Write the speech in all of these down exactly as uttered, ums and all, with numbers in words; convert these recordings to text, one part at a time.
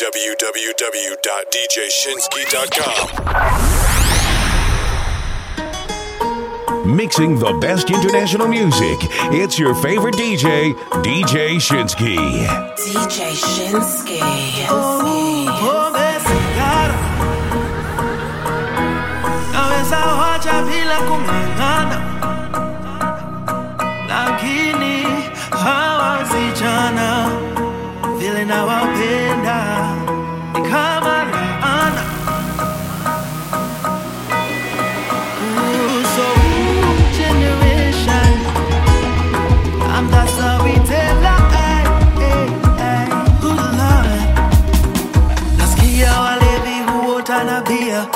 w w w dot d j shinsky dot com. Mixing the best international music. It's your favorite D J, D J Shinsky. D J Shinsky. Naweza wacha bila kung'ang'ana, lakini hawa vijana vile nawapenda ni kama laana. Ooh, so generation, I'm the storyteller. Ay, ay, ay. Ooh, Lord. Nasikia walevi huota na bia,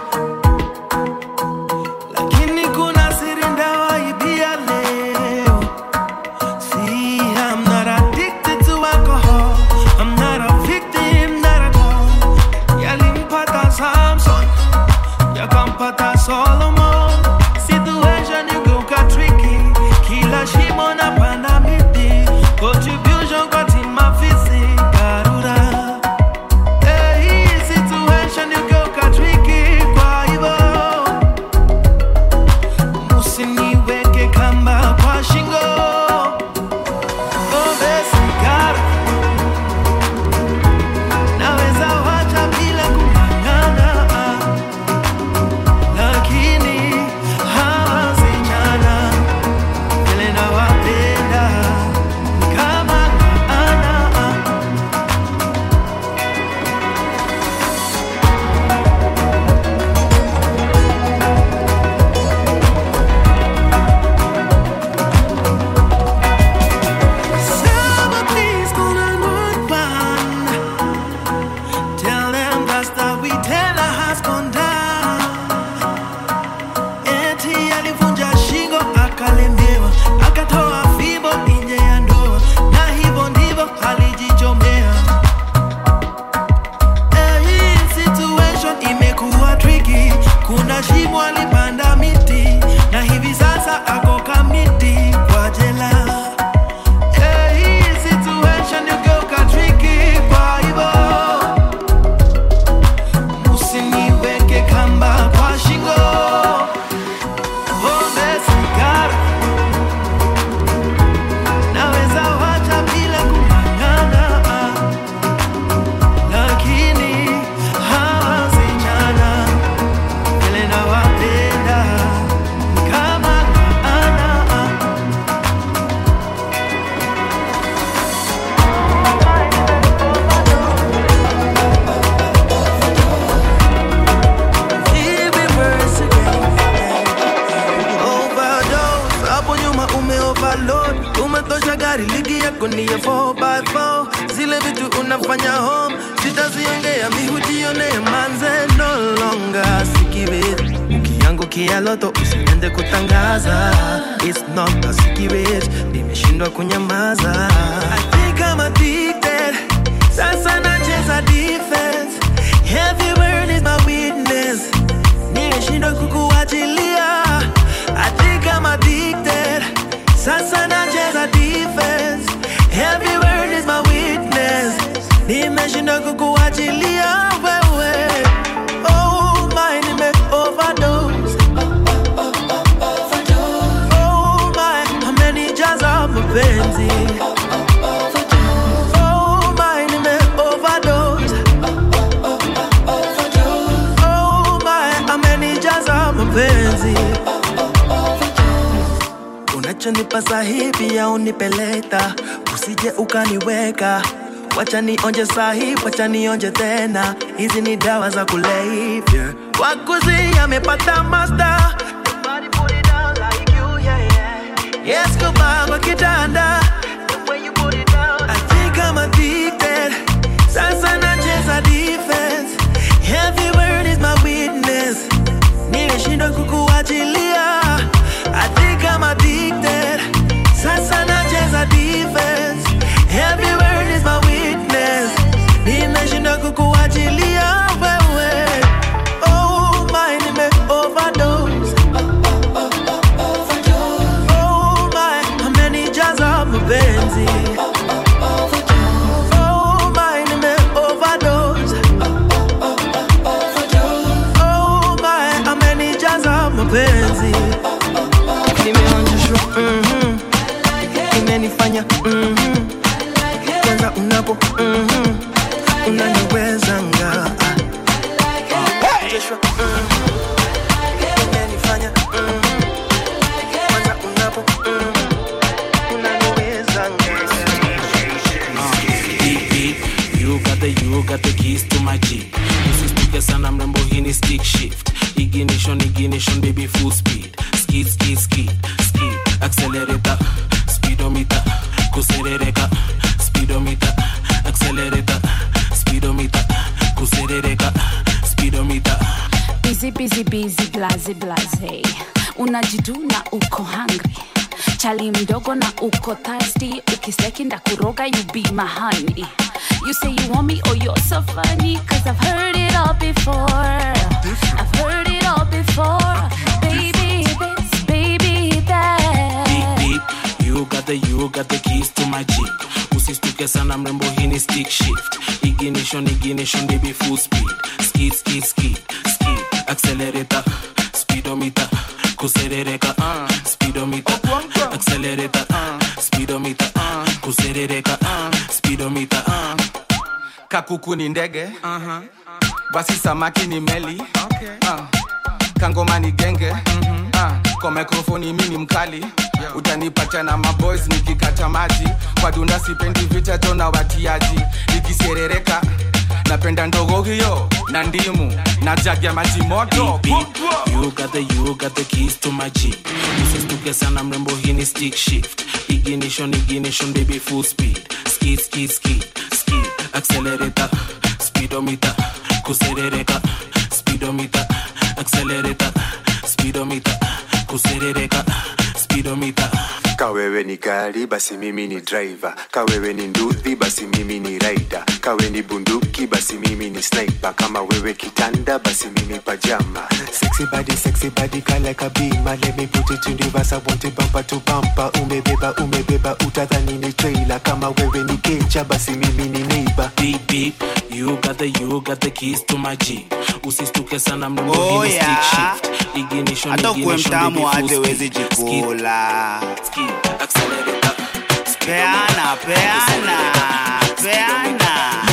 lakini kuna siri ndawaibia leo. See, I'm not addicted to alcohol, I'm not a victim, not at all. Yalimpata Samson, yakampata Solomon. Situation igeuka tricky, kila shimo na panda miti. Contribution kwa team afisi Karura. Hey, situation igeuka tricky, kwa hivyo musiniweke kamba kwa shingo. Pombe sigara, naweza wacha bila kung'ang'ana, lakini hawa vijana vile nawapenda ni kama laana. Somebody's gonna look bad. Tell them that's the we tell her has gone down. Eti alivunja shingo akalemewa, akatoa fimbo nje ya ndoa, na hivyo ndivyo alijichomea. Eh, hii situation imekuwa tricky, kuna shimo alipanda miti, na hivi sasa ako kamiti kwa jela. Eh, hii situation igeuka tricky, kwa hivyo musiniweke kamba kwa shingo. Pombe sigara, naweza wacha bila kung'ang'ana, lakini hawa vijana vile nawapenda ni kama laana. Reverse again. Overdose, hapo nyuma ume overload, umetosha gari ligi yako ni ya four by four. Zile vitu unafanya home sitaziongea, mi hujionea manze. No longer secret, ukiangukia loto usiende kutangaza. It's not a secret, nimeshindwa kunyamaza. I think I'm addicted, sasa nacheza defense. Every word is my witness, nimeshindwa kukuachilia. I think I'm addicted, sasa nacheza defense. Every word is my witness, nimeshindwa kukuachilia wewe. Oh my, nime overdose. Oh my, amenijaza mapenzi. Oh my, nime overdose. Oh my, amenijaza mapenzi. Unachonipa sahi pia unipeleta, usije ukaniweka. Wacha nionje sahi, wacha nionje tena, hizi ni dawa za kulevya. Wakuzi amepata master, nobody put it down like you, yeah, yeah. Yes, kubaba kitanda, the way you put it down. I think I'm addicted, sasa nacheza defense. Every word is my witness, nimeshindwa kukuachilia. I think I'm addicted, sasa nacheza defense. Every word is my witness, nimeshindwa kukuachilia wewe. Oh my, nime overdose. Oh my, amenijaza mapenzi. umenifanya mhm kwanza unapo mhm unaniweza nga Joshua umenifanya mhm kwanza unapo unaniweza nga You got the, you got the keys to my Jeep. Usisituke sana mrembo hini stick shift. Ignition, ignition, baby full speed. Skid, skid, skid, skid. Accelerator, speedometer. Kuserereka, speedometer. Accelerator, speedometer. Kuserereka, speedometer. Busy, busy, busy, blaze, blaze. Unajiduna uko hungry. Chali mdogo na uko thirsty. Ukiseki ndakuroga, you be my honey. You say you want me, oh you're so funny. Cause I've heard it all before. I've heard it all before. Baby this, baby that. Beep, beep, you got the, you got the keys to my Jeep. Usistuke sana mrembo hini stick shift. Ignition, ignition, baby full speed. Skid, skid, skid, skid. Accelerator, speedometer. Kuserereka, uh, speedometer. Accelerator, uh, speedometer. Uh, kuserereka, uh, speedometer. Uh. Kakuku ni ndege, uh-huh. Basi samaki ni meli, okay. uh. Kangoma ni genge, mm-hmm. uh. Kwa mikrofoni mimi mkali, yeah. Utanipacha na maboys nikikata maji. Kwa dunda sipendi vita tona watiaji. Nikiserereka, napenda ndogo hiyo na ndimu na jagi ya maji moto. Beep, beep. You got the, you got the keys to my Jeep. Usistuke sana mrembo hini stick shift. Ignition, ignition, baby full speed. Skid, skid, skid, skid. Accelerator, speedometer. Kuserereka, speedometer. Accelerator, speedometer. Kuserereka, speedometer. Kawewe ni gari basi mimi ni driver. Kawewe ni nduthi basi mimi ni rider. Kawe ni bunduki basi mimi ni sniper. Kama wewe kitanda basi mimi pajama. Sexy body, sexy body, car like a beamer. Let me put it in reverse, I want it bumper to bumper. Umebeba, umebeba, utadhani ni trailer. Kama wewe ni kecha basi mimi ni neighbor. Beep, beep, you got the, you got the keys to my Jeep. Usistuke sana mrembo oh, hini yeah. stick shift. Ignition, Ato ignition, baby full speed. Jikola. Skid, accelerator. Peana, peana, peana.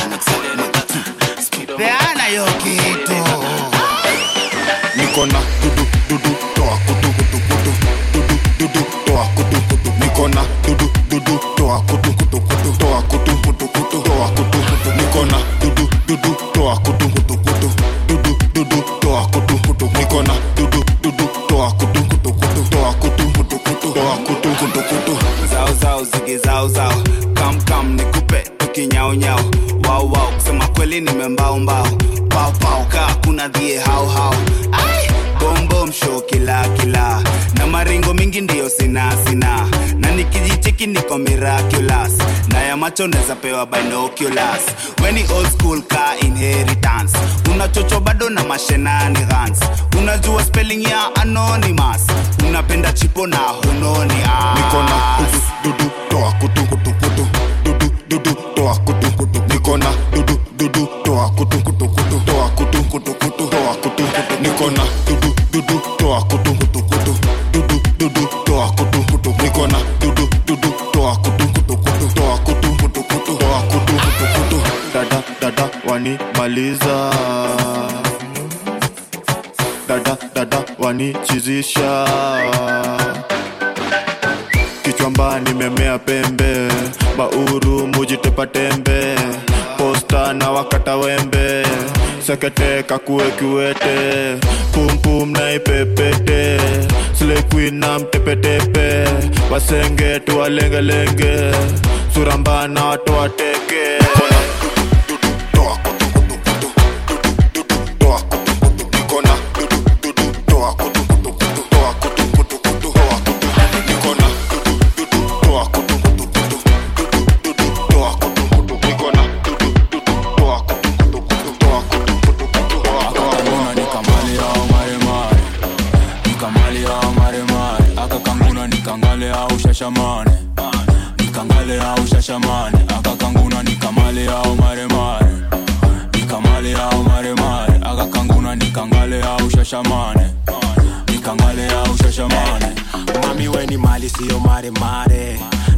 Peana yo kitu. Nikona dudu dudu toa kutu kutu kutu. Dudu dudu toa kutu kutu. Nikona dudu dudu toa kutu kutu kutu. Toa kutu kutu kutu. Toa kutu kutu. Nikona dudu dudu toa kutu kutu kutu. Dudu dudu toa kutu kutu. Nikona dudu dudu toa kutu kutu kutu. Toa kutu kutu kutu. Toa kutu kutu kutu. Zao zao zigi zao zao. Kam kam nikupe tukinyao nyao. Wow wow kusema kweli nimembao mbao. Pau pau ka kuna dhie hao hao. Ai bom bom show kila kila. Na maringo mingi ndio sina sina. Na nikijicheki niko miraculous. Na ya macho neza pewa binoculars. When old school ka inheritance. Unachocho bado na mashenani guns. Unajua spelling ya anonymous. Unapenda chipo na hunoni ah. Nikona dudu dudu toa kutu kutu kutu. Dudu dudu toa kutu kutu. Nikona dudu dudu toa kutu kutu kutu. Toa kutu kutu kutu. Toa kutu kutu. Nikona dudu dudu toa kutu kutu kutu. Dudu dudu toa kutu kutu. Nikona dudu dudu toa kutu kutu kutu. Toa kutu kutu kutu. Toa kutu kutu kutu. Dada dada wani maliza. Dada dada wani chizisha. Kichwamba nimemea pembe. Bauru mujitepa tembe. Posta na wakata wembe. Sekete kakue kiwete. Pum pum na ipepete. Slay queen na mtepe tepe. Wasenge tuwa lenge lenge. Suramba na watu wateke. Toa kutu kutu kutu. Toa kutu kutu. Nikona dudu dudu. Toa kutu kutu kutu. Toa kutu kutu kutu. Toa kutu kutu. Nikona dudu dudu. Toa kutu kutu kutu. Dudu dudu. Toa kutu kutu. Nikona dudu dudu. Toa kutu kutu kutu. Toa kutu kutu kutu. Toa akakanguna nikamale au mare mare. Nikamale au mare mare. Akakanguna nikangale au shashamane. Nikangale au shashamane. Akakanguna nikamale au mare mare. Nikamale au mare mare. Akakanguna nikangale au shashamane. Nikangale au shashamane. Mami weni mali siyo mare mare.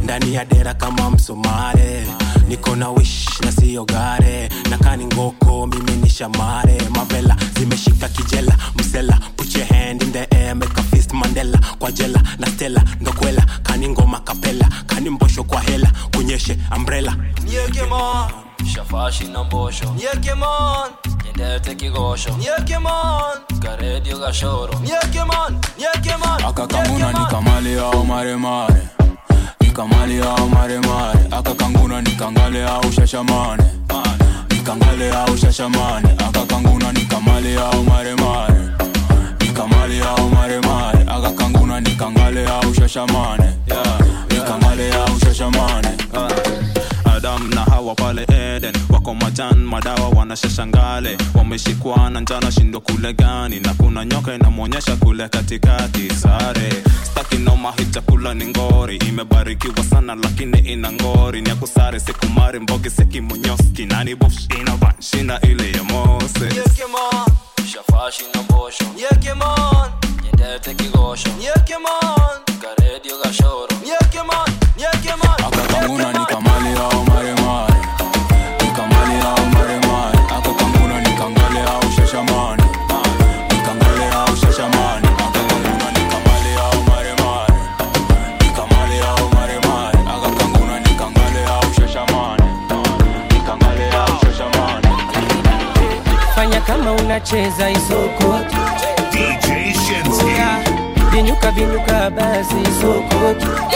ndani ya dera kama msomare. Niko na wish na siyo gare, na kani ngoko mimi ni shamare. Mavela zimeshika kijela, msela put your hand in the air, make a fist Mandela. Kwa jela na stella ndo kwela, kani ngoma kapela, kani mbosho kwa hela, kunyeshe umbrella. Nyeke mon, shafashi na mbosho. Nyeke mon, nyendete kigosho. Nyeke mon, karedio gashoro. Nyeke mon, nyeke mon. Akakanguna nikamale au mare mare, nikamale au mare mare. Akakanguna nikangale au shashamane, nikangale au shashamane. Akakanguna nikamale au mare mare, nikamale au mare mare. Akakanguna nikangale au shashamane, nikangale au shashamane. Adam na Hawa pale Eden, wako majan madawa wanashashangale. Wameshikwa na njana shindo kule gani, na kuna nyoka inamuonyesha kule katikati. Sare staki noma, hii chakula ni ngori, imebarikiwa sana lakini ina ngori. Ni akusare sikumari mbogi seki munyoski, nani bush ina banshina ile ya mose. Nyeke mon, shafashi na mbosho. Nyeke mon, nyendete kigosho. Nyeke mon, karedio gashoro. Nyeke mon, nyeke mon. Akakanguna nikamale au mare mare, nikamale au mare mare. Akakanguna nikangale au shashamane, nikangale au shashamane. Akakanguna nikamale au mare mare, nikamale au mare mare. Akakanguna nikangale au shashamane, nikangale au shashamane. Fanya kama unacheza isoko D J Shinski. Binyuka binyuka basi isoko.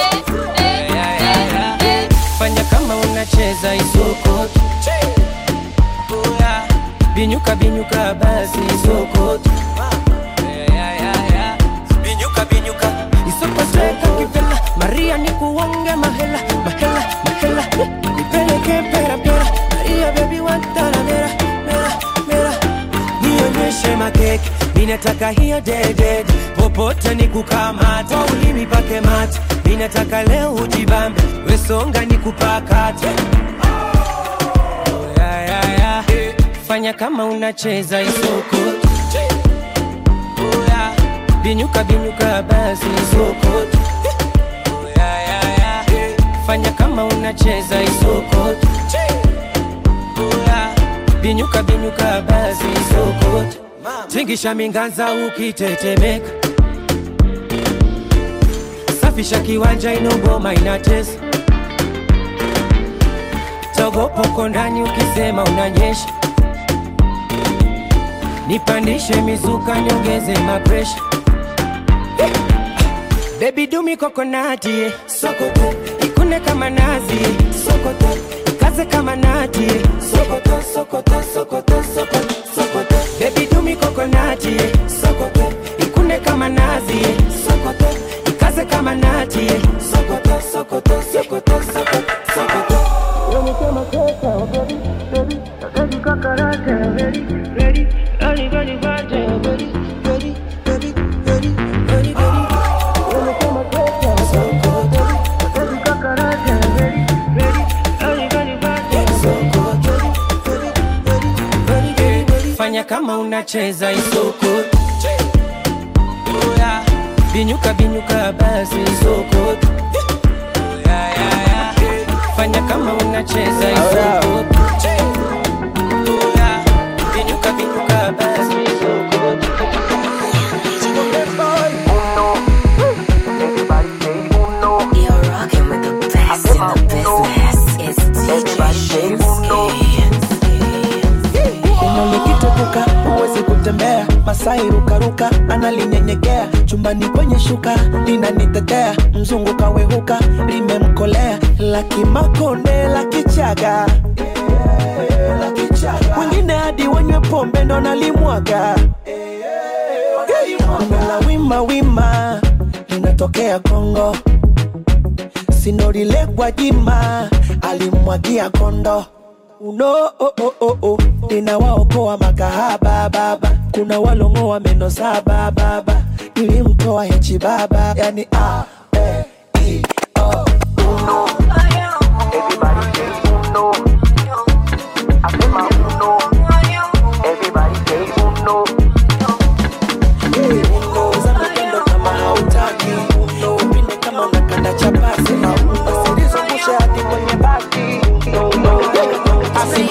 Fanya kama unacheza isoko. Binyuka binyuka basi isoko. Binyuka binyuka isoko seka kivela. Maria nikuonge mahela, mahela, mahela. Nipeleke pera pera. Maria baby wantana mera, mera, mera. Nionyeshe makeke, minataka hiyo dead. Popote nikukamata, ulimi pake mate. Minataka leo ujibambe, wesonga nikupakate. Oh, yeah, yeah, yeah. Fanya kama unacheza isoko. Oh, yeah. Binyuka binyuka basi isoko. Oh, yeah, yeah, yeah. Fanya kama unacheza isoko. Oh, yeah. Binyuka binyuka basi isoko. Tingisha minganza ukitetemeka, safisha kiwanja inogoma inatesa. Togo poko ndani ukisema unanyesha. Nipandishe mizuka niongeze mapresha. Baby do me coconut, yeah. Sokoto, ikune kama nazi, yeah. Sokoto, ikaze kama nati, yeah. Sokoto, sokoto, sokoto, sokoto, sokoto. Baby do me coconut, yeah. Sokoto, ikune kama nazi, yeah. Sokoto, ikaze kama nati, yeah. Sokoto, sokoto, sokoto, sokoto, sokoto. Yomi kama keka, baby, baby, baby kakarate, ready, ready, ready, ready, ready, ready, ready, ready, ready, ready, ready. Fanya kama unacheza isoko. Oh, yeah. Binyuka binyuka basi isoko. Oh, yeah, yeah, yeah. Fanya kama unacheza isoko. Oh, yeah. Binyuka binyuka basi isoko. You're rocking with the best in the business. It's D J Shinski. Unalikitukuka, uwezi kutembea. Masai ruka ruka, analinyenyekea. Chumbani kwenye shuka, linanitetea. Mzungu kawehuka, limemkolea. Laki makonde, laki chaga, wengine hadi wanywe pombe ndo nalimwaga. La wima wima, linatokea Kongo. Sinorile kwa jima, alimwagia kondo. Uno oh oh oh oh, ninawaokoa makahaba baba. Kuna walongoa meno saba baba. Nilimtoa hechi baba, yani a e i o. Uno, everybody say uno. Asema uno, everybody say uno. Uno, zamekendo kama hautaki. Uno, upinde kama unakanda chapasi. Uno,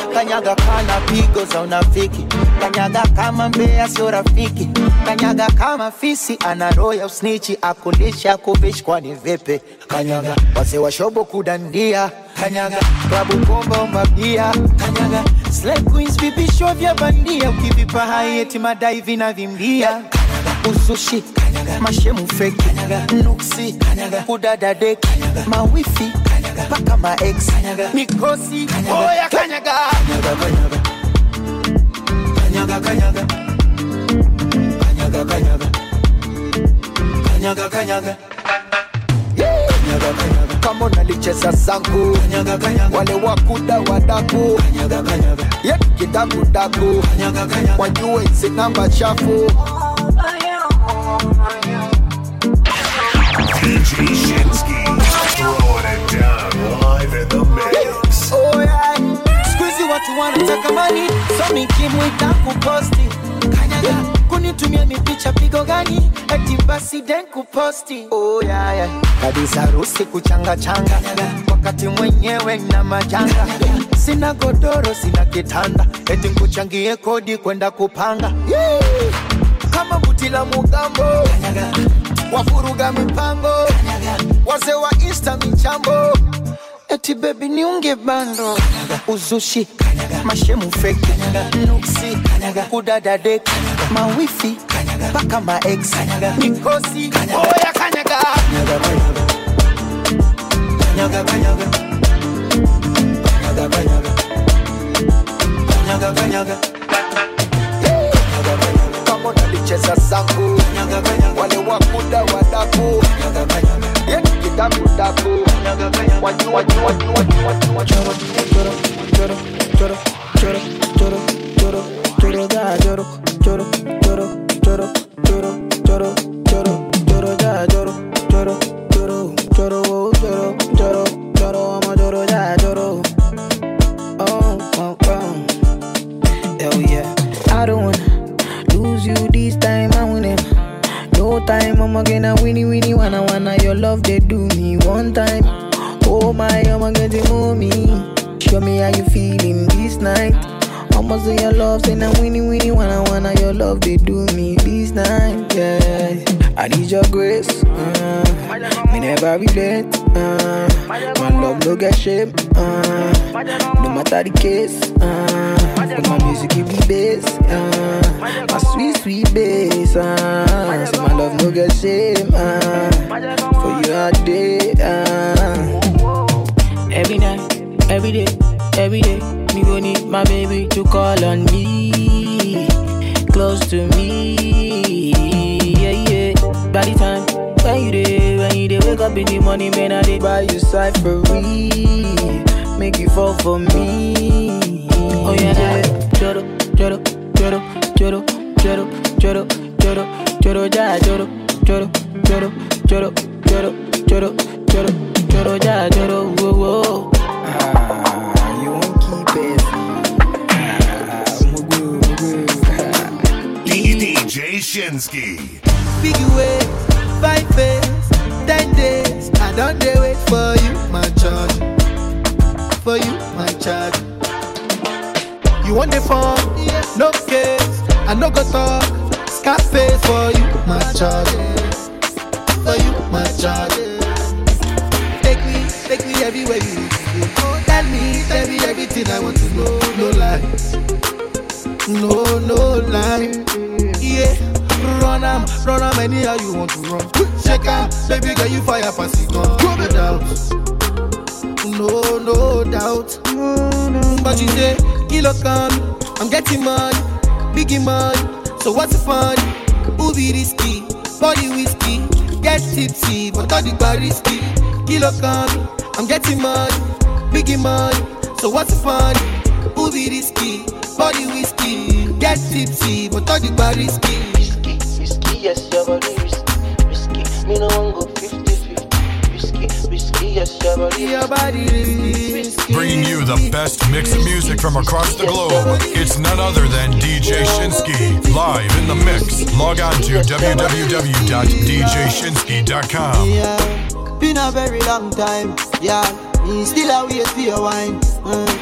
Kanyaga kana pigo za unafiki. Kanyaga kama mbea sio rafiki. Kanyaga kama fisi ana roho ya usnichi. Akulisha kubish kwani vipi. Kanyaga wase wa shobo kudandia. Kanyaga klabu bomba umabia. Kanyaga slay queens vipisho vya bandia. Ukivipa hai eti madai vina vimbia. Kanyaga usushi. Kanyaga mashemu fake. Kanyaga nuksi. Kanyaga kudada deki. Mawifi. Kanyaga paka ma ex. Kanyaga mikosi. Oh ya kanyaga. Kanyaga kanyaga. Kanyaga kanyaga. Kanyaga kanyaga. Kanyaga kanyaga. Kanyaga kanyaga. Kama unalicheza zangu. Kanyaga kanyaga. Wale wakuda wadaku. Kanyaga kanyaga. Yep, kidaku daku. Kanyaga kanyaga. Wajue hizi namba chafu. D J Shinsky, throwing it down live in the mix. Oh yeah, squeezy watu wanataka mani, so mikimu itakuposti. Kanyaga, kunitumia mipicha pigo gani, eti basi den kuposti. Oh yeah yeah, kabisa rusi kuchanga changa, wakati mwenyewe na majanga. Sina godoro, sina kitanda, eti nkuchangie kodi kwenda kupanga. Yeah. Kama butila mugambo, wafuruga mipango, wazee wa insta michambo. Eti baby niunge bando, uzushi, mashemu fake, nuksi, kudada deki, mawifi, paka ma ex, mikosi, oya kanyaga. Kanyaga kanyaga, kanyaga kanyaga, kanyaga kanyaga. Kama unalicheza zangu, wale wakuda wadaku. Yeah, kidaku daku. Waju waju waju waju waju waju. Choro choro choro choro choro choro choro da choro choro choro choro choro choro choro choro da choro choro choro choro choro choro choro amo choro da choro. Oh oh oh. Hell yeah. I don't wanna lose you this time, I win it. No time, I'm gonna winnie winnie wanna wanna your love they do me one time. Oh my, I'm gonna move me. Show me how you feeling this night. Almost in your love, say now winnie winnie wanna wanna your love they do me this night. Yeah, I need your grace. Uh, me never relent. Uh, my love no get shame. Uh, no matter the case. Uh, but my music give me bass. Uh, my sweet sweet bass. Uh, so my love no get shame. Uh, for you all day. Uh. Every night, every day, every day, me gon' need my baby to call on me, close to me, yeah, yeah. By the time, when you dey, when you dey wake up in the morning, man, I dey buy you cyphery, make you fall for me, oh yeah. Choro, choro, choro, choro, choro, choro, choro, choro, ja, choro, choro, choro, choro, choro, choro, choro, choro, ja, choro, whoa, whoa. Ah, you won't keep it. Ah, mugu, mugu. D J Shinsky. Big way, five days, ten days. I don't dare wait for you, my charge. For you, my charge. You want the phone? Yes. No case. I no go talk. Scarface for you, my charge. For you, my charge. Take me, take me everywhere you go. Tell me, tell me everything I want to know. No lies, no, no lie. Yeah, run am, run am anyhow you want to run. Shake am, baby girl you fire pass it gun. No doubt, no, no doubt. But you say, kilo come, I'm getting money, biggie money. So what's the fun? Who be risky? Body whiskey, get tipsy, but all the bar risky. Kilo come, I'm getting money, biggie money. So what's the fun? Who be risky? Body whiskey, get tipsy, but all the bar risky. Risky, risky, yes, your body risky, risky. Me no one go fifty fifty. Risky, risky, yes, your body, your body risky. Bringing you the best mix of music from across the globe. It's none other than D J Shinsky, live in the mix. Log on to w w w dot d j shinsky dot com. Yeah, been a very long time. Yeah, me still a wait for your wine. Mm.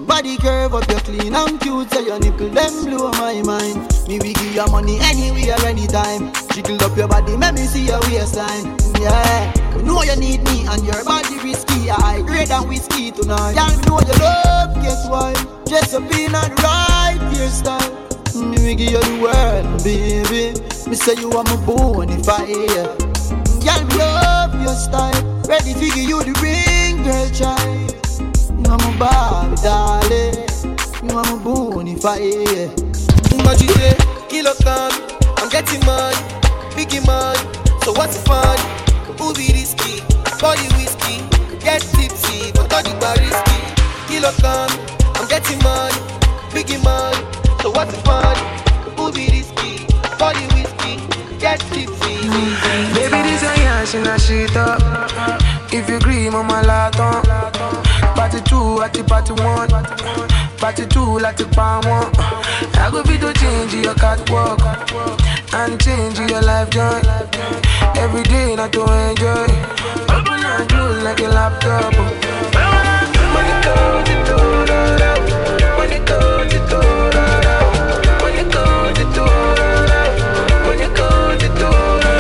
Body curve up, you're clean and cute, so your nipple them blow my mind. Me we give you money anywhere, anytime. Jiggle up your body, make me see your waistline. Yeah, you know you need me and your body risky. I grade and whiskey tonight. Y'all know you love, guess why? Just a peanut right hairstyle. Me we give you the world, baby. Me say you are my bonafide. Y'all love your style. Ready to give you the ring, girl child. You are my Barbie, darling. You are my bonafide. But you say, kilo come, I'm getting money, biggie money. So what's the fun? Who be risky? Body whiskey, get tipsy, but all the bar risky. Kilo come, I'm getting money, biggie money. So what's the fun? Who be risky? Body whiskey, get tipsy. Baby, this a yash in a shit up. If you agree, mama laton. Party two, at the party one. Party two, like the palm one. I go be to change your catwalk and change your life joy. Every day, not to enjoy. Open and close like a laptop. Money goes to do, money goes to do, money goes to do, money goes to do.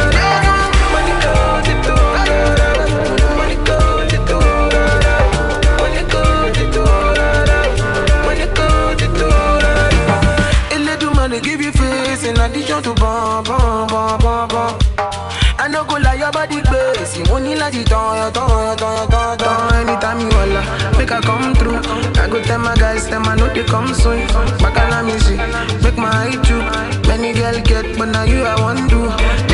Give you face in addition to bum, bum, bum, bum, bum. I no go lie, your body crazy. Money like it on, on, on, on, on. Anytime you holla, make I come through. I go tell my guys, them I know they come soon. Back on me see, make my eye too. Many girl get, but now you I want to.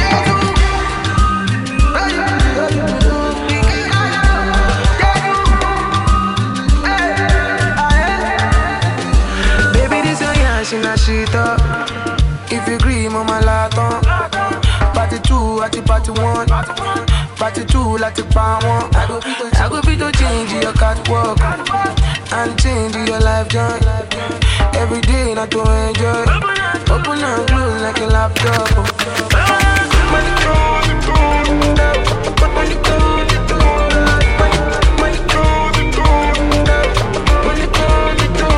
Baby, this your yash in a shit up. If you agree, mama laton. Party two, at the party one. Party two, like the palm one. I go be to, I go be to change your catwalk and change your life joy. Every day, not to enjoy. Open and close like a laptop. Money goes to go, money goes to go, money goes to go, money goes to go.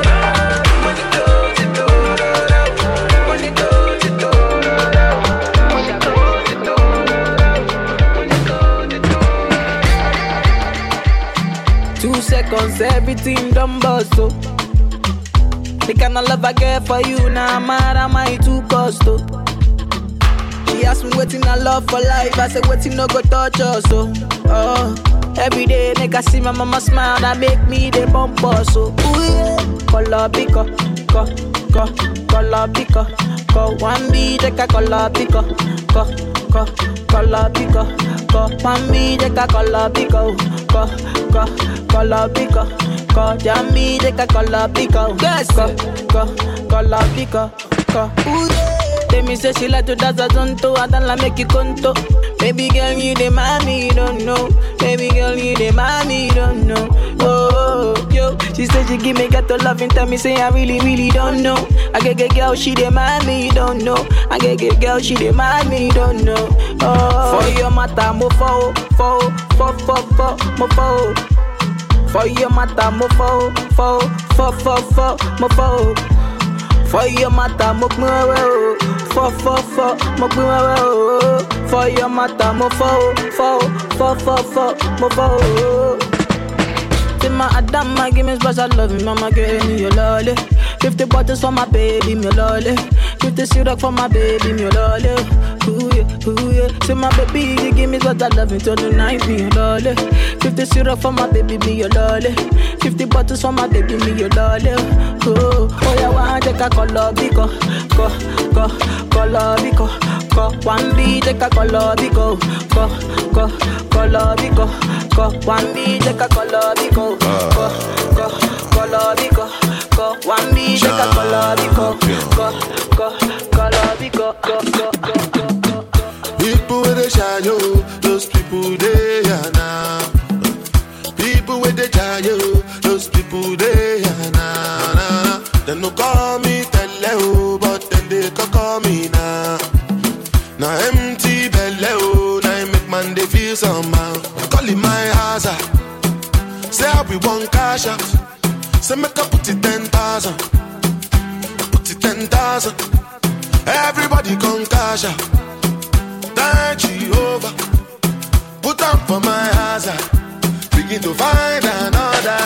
Seconds, everything done bust, so the kind of love I get for you, now I'm mad, am I too cost, oh. She asked me waiting I love for life, I said waiting no go touch us, so oh, every day make I see my mama smile, that make me the bump us, so ooh yeah, color pico, co, co, color pico, co, one B, take a color pico, co, co, color pico, co, one B, take a color pico, co, co, color pico, co, jammy, take a color pico, yes, co, co, color pico, co, ooh yeah. Tell me say she like to dance a zonto, I don't like make you conto. Baby girl, you the mommy, you don't know. Baby girl, you the mommy, you don't know. Oh, oh, yo, she said she give me get to love and tell me say I really, really don't know. I get get girl, she the mommy, you don't know. I get get girl, she the mommy, you don't know. Oh, for your mata, mo fo, fo, fo, fo, fo, mo fo. For your mata, mo fo, fo, fo, fo, fo, mo fo. For your mata, mo kmo, fo, fo, fo, mo kmo. For your mata, mo fo, fo, fo, fo, fo, mo fo. Say my Adam, my give me special love, mama give me your lolly. Fifty bottles for my baby, me lolly. Fifty syrup for my baby, me lolly. Ooh yeah, ooh yeah. Say my baby, you give me special love until the night, me your lolly. Fifty syrup for my baby, me your lolly. Fifty bottles for my baby, me your lolly. Oh, oh yeah, one take a color biko, go, go, color biko, go. One B take a color biko, go, go, color biko, go. One B take a color biko, go, go, color biko, go. One B take a color biko, go, go, color biko, go, go, go, go, go. People with a shy yo, those people they are now. People with the jayo, those people they are now. They no call me Teleo, but then they can call me now. Now empty belly, now make man they feel somehow. Call it my hazard. Say I be one cash out. Say make I put it ten thousand. Put it ten thousand. Everybody come cash out. Thank Jehovah. Put up for my hazard. Begin to find another.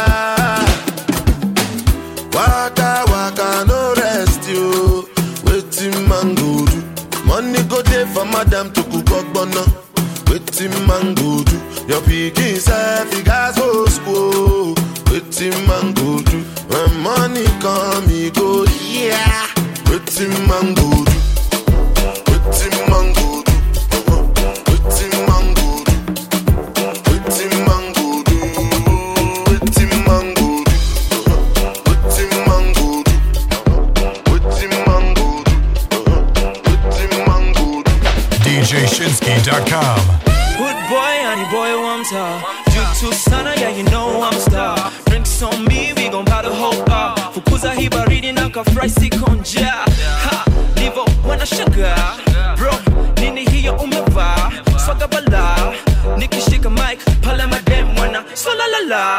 Waka waka no rest you. Waiting man go do. Money go there for madam to cook up bono. Waiting man go do. Your picking self you guys go school. Waiting man go do. When money come he go yeah. Waiting man go do. Waiting man go do. Waiting man go do. Waiting man go do. Waiting man go do. Waiting man go do. Waiting man go do. Waiting man go do. D J Shinsky dot com. Good boy, honey boy, one star. You too, sana, yeah, you know I'm a star. Drinks on me, we gon' buy the whole bar. Fukuza hiba reading naka fry sikonja. Ha, nivo wana sugar. Bro, nini hiyo umeva. Swaga bala, nikishika mic, pala madem wana. Sola la la.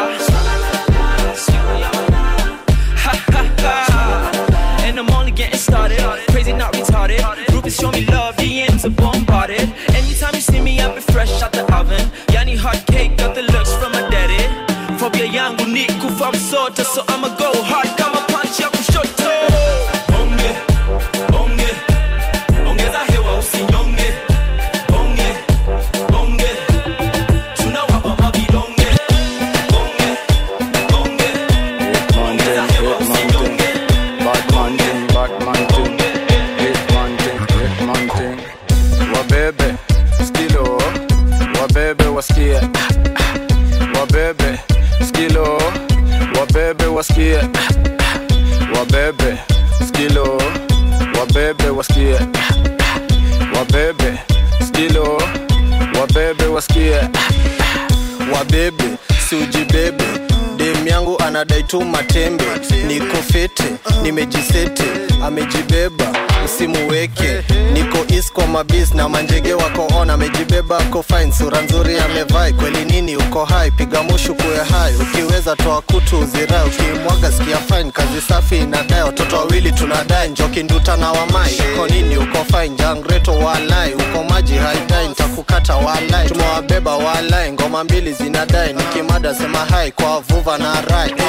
Ha ha ha. And I'm only getting started. Crazy, not retarded. Groupies show me love, D Ms are bombarded. Anytime you see me, I be fresh out the oven. Yani hot cake, got the looks from my daddy. Phobia yangu ni kufa msota, so I'ma go hard kama punch ya kushoto. Bonge, bonge, ongeza hewa usinyonge. Bonge, bonge, tunawapa mavidonge. Bonge, bonge, ongeza hewa usinyonge. Bad man thing, bad man thing, hit man thing, hit man thing. Wabebe, skilo, wabebe wasikie. Wabebe, skilo, wabebe wasikie. Wabebe, skilo, wabebe wasikie. Wabebe, skilo, wabebe wasikie. Wabebe, si ujibebe. Dem yangu anadai tu matembe. Niko fete, nimejisete. Amejibeba, usimuweke. Niko east kwa mabis na manjege wako on. Amejibeba ako fine, sura nzuri amevai. Kweli nini uko high, piga mushu kuwe high. Ukiweza toa kutu uzirai, ukimwaga sikia fine. Kazi safi inadai, watoto wawili tunadai. Njoki nduta na wamai, uko nini uko fine. Jangreto walai, uko maji haidai. Nitakukata walai, tumewabeba walai. Ngoma mbili zinadai, nikimada sema hai. Kwa vuva na rai, hey.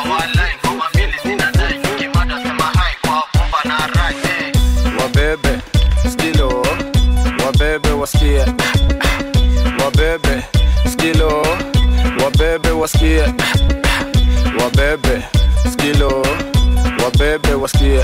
Wabebe, skilo, wabebe wasikie. Wabebe, skilo, wabebe wasikie. Wabebe, skilo, wabebe wasikie.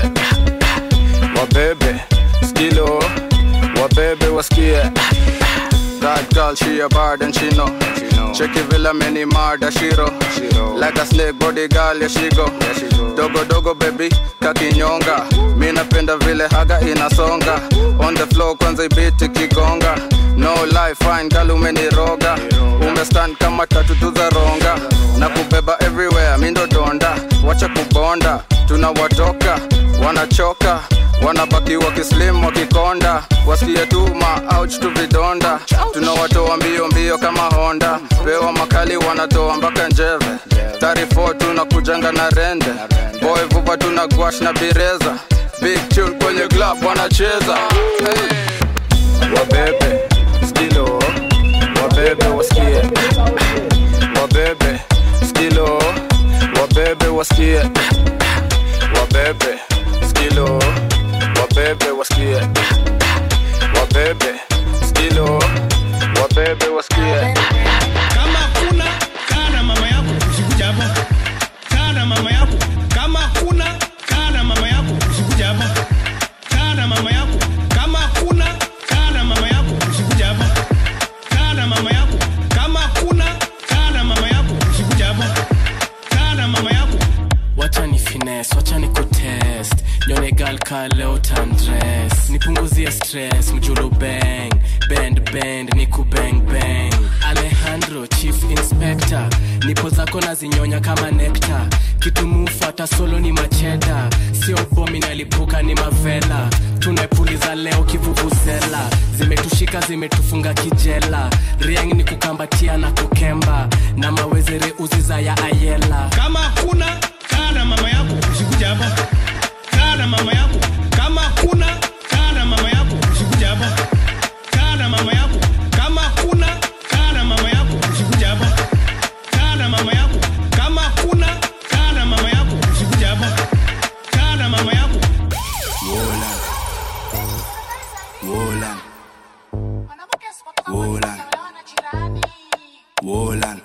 Wabebe, skilo, wabebe wasikie. That girl, she a bad and she know. Check it villa many murder shiro. Like a snake body girl, yeah she go. Dogo dogo baby, kakinyonga. Mi napenda vile haga inasonga. On the floor kwanza ibiti kigonga. No life fine girl umeniroga. Umestand kama tatu tuza ronga. Na kubeba everywhere, mi ndo donda. Wacha kubonda, tunawatoka. Wanachoka, wanabaki wakislim wakikonda. Wasikie tu ma ouch tu vidonda. Tunawatoa mbio mbio kama Honda. Pewa makali wanatoa mpaka njeve. thirty-four tunakujanga na rende. Boy vuva tunagwash na bireza. Big tune kwenye club wanacheza. Hey. Wabebe, skilo, wabebe wasikie. Wabebe, skilo, wabebe wasikie. Wabebe, skilo, wabebe wasikie. Wabebe, skilo, wabebe wasikie. Kama kuna kana mama yako usikuja hapa. Kana mama yako kama kuna kana mama yako usikuja hapa. Kana mama yako kama kuna kana mama yako usikuja hapa. Kana mama yako kama kuna kana mama yako usikuja hapa. Kana mama yako. Wacha ni finesse, wacha ni kutest. Nyone gal ka leo tandress. Nipunguzie stress, mjulu bang. Bend bend, niku bang bang. Alejandro, chief inspector. Nipo zako na zinyonya kama nectar. Kitu mufata solo ni macheda. Sio bomi nalipuka ni mavela. Tunepuliza leo kivuvuzela. Zimetushika zimetufunga kijela. Riang ni kukambatia na kukemba. Na mawezere uziza ya ayela. Kama kuna kana mama yako usikuja hapa. Kana mama yako kama kuna kana mama yako usikuja hapa. Kana mama yako kama kuna kana mama yako usikuja hapa. Kana mama yako kama kuna kana mama yako usikuja hapa. Kana mama yako Wola Wola Wola Wola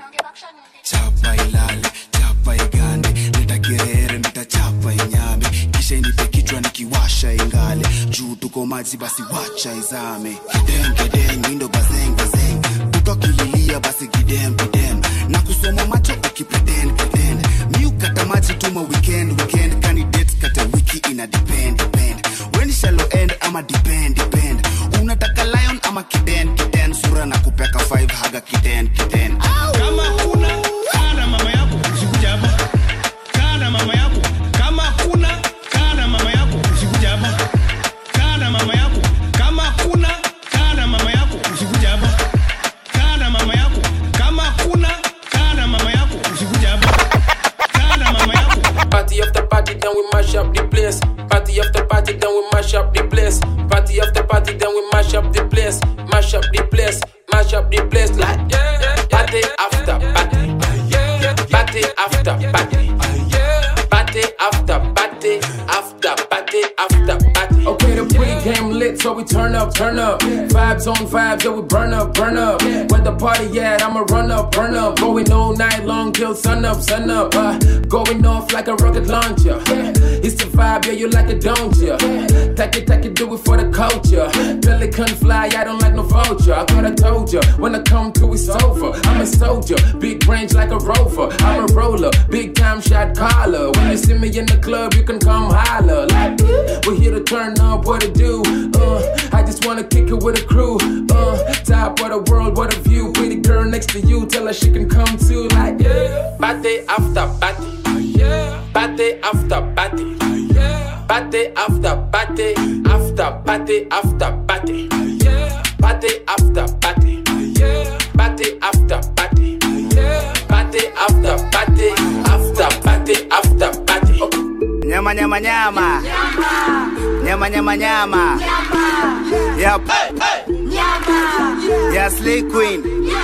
Chapa ilale, chapa igande, leta gerere, nita chapa inyame. Kisha inipe kichwa nikiwasha ingale, juu tuko maji basi wacha izame. Gidem, gidem, mindo bazeng, bazeng, tukakililia basi gidem, gidem. Na kusoma macho ukipretend, pretend. Miu kata maji tuma weekend, weekend. Candidates kata wiki ina depend, depend. When shall end ama depend, depend. Unataka lion ama kiden, kiden. Sura na kupeka five haga kiden, kiden. Kama kuna kana mama yako usikuja hapa. Kana mama yako kama kuna kana mama yako usikuja hapa. Kana mama yako kama kuna kana mama yako usikuja hapa. Kana mama yako kama kuna kana mama yako usikuja hapa. Kana mama yako. Party after party, then we mash up the place. Party after party, then we mash up the place. Party after party, then we mash up the place. Mash up the place, mash up the place like yeah. Party after party, party after party, party after party, after party after party. Okay, the pre-game lit, so we turn up, turn up. Vibes on vibes, yeah, we burn up, burn up. Where the party at, I'ma run up, burn up. Going all night long till sun up, sun up. Uh, going off like a rocket launcher. It's the vibe, yeah, you like it, don't ya? Take it, take it, do it for the culture. Pelican fly, I don't like no vulture. I thought I told ya, when I come to it's over. I'm a soldier, big range like a rover. I'm a roller, big time shot caller. When you see me in the club, you can come holler. Like, we're here to turn up, what to do? Uh, I just wanna kick it with a crew. Uh, top of the world, what a view. Pretty girl next to you, tell her she can come too. Like, yeah. Party after party, yeah. Party after party, yeah. Party after party, after party after party, yeah. Party after party, yeah. Party after party, yeah. Party after party, after party after party. Okay. Nyama nyama nyama Nyama nyama nyama Yep Yes, Lee Queen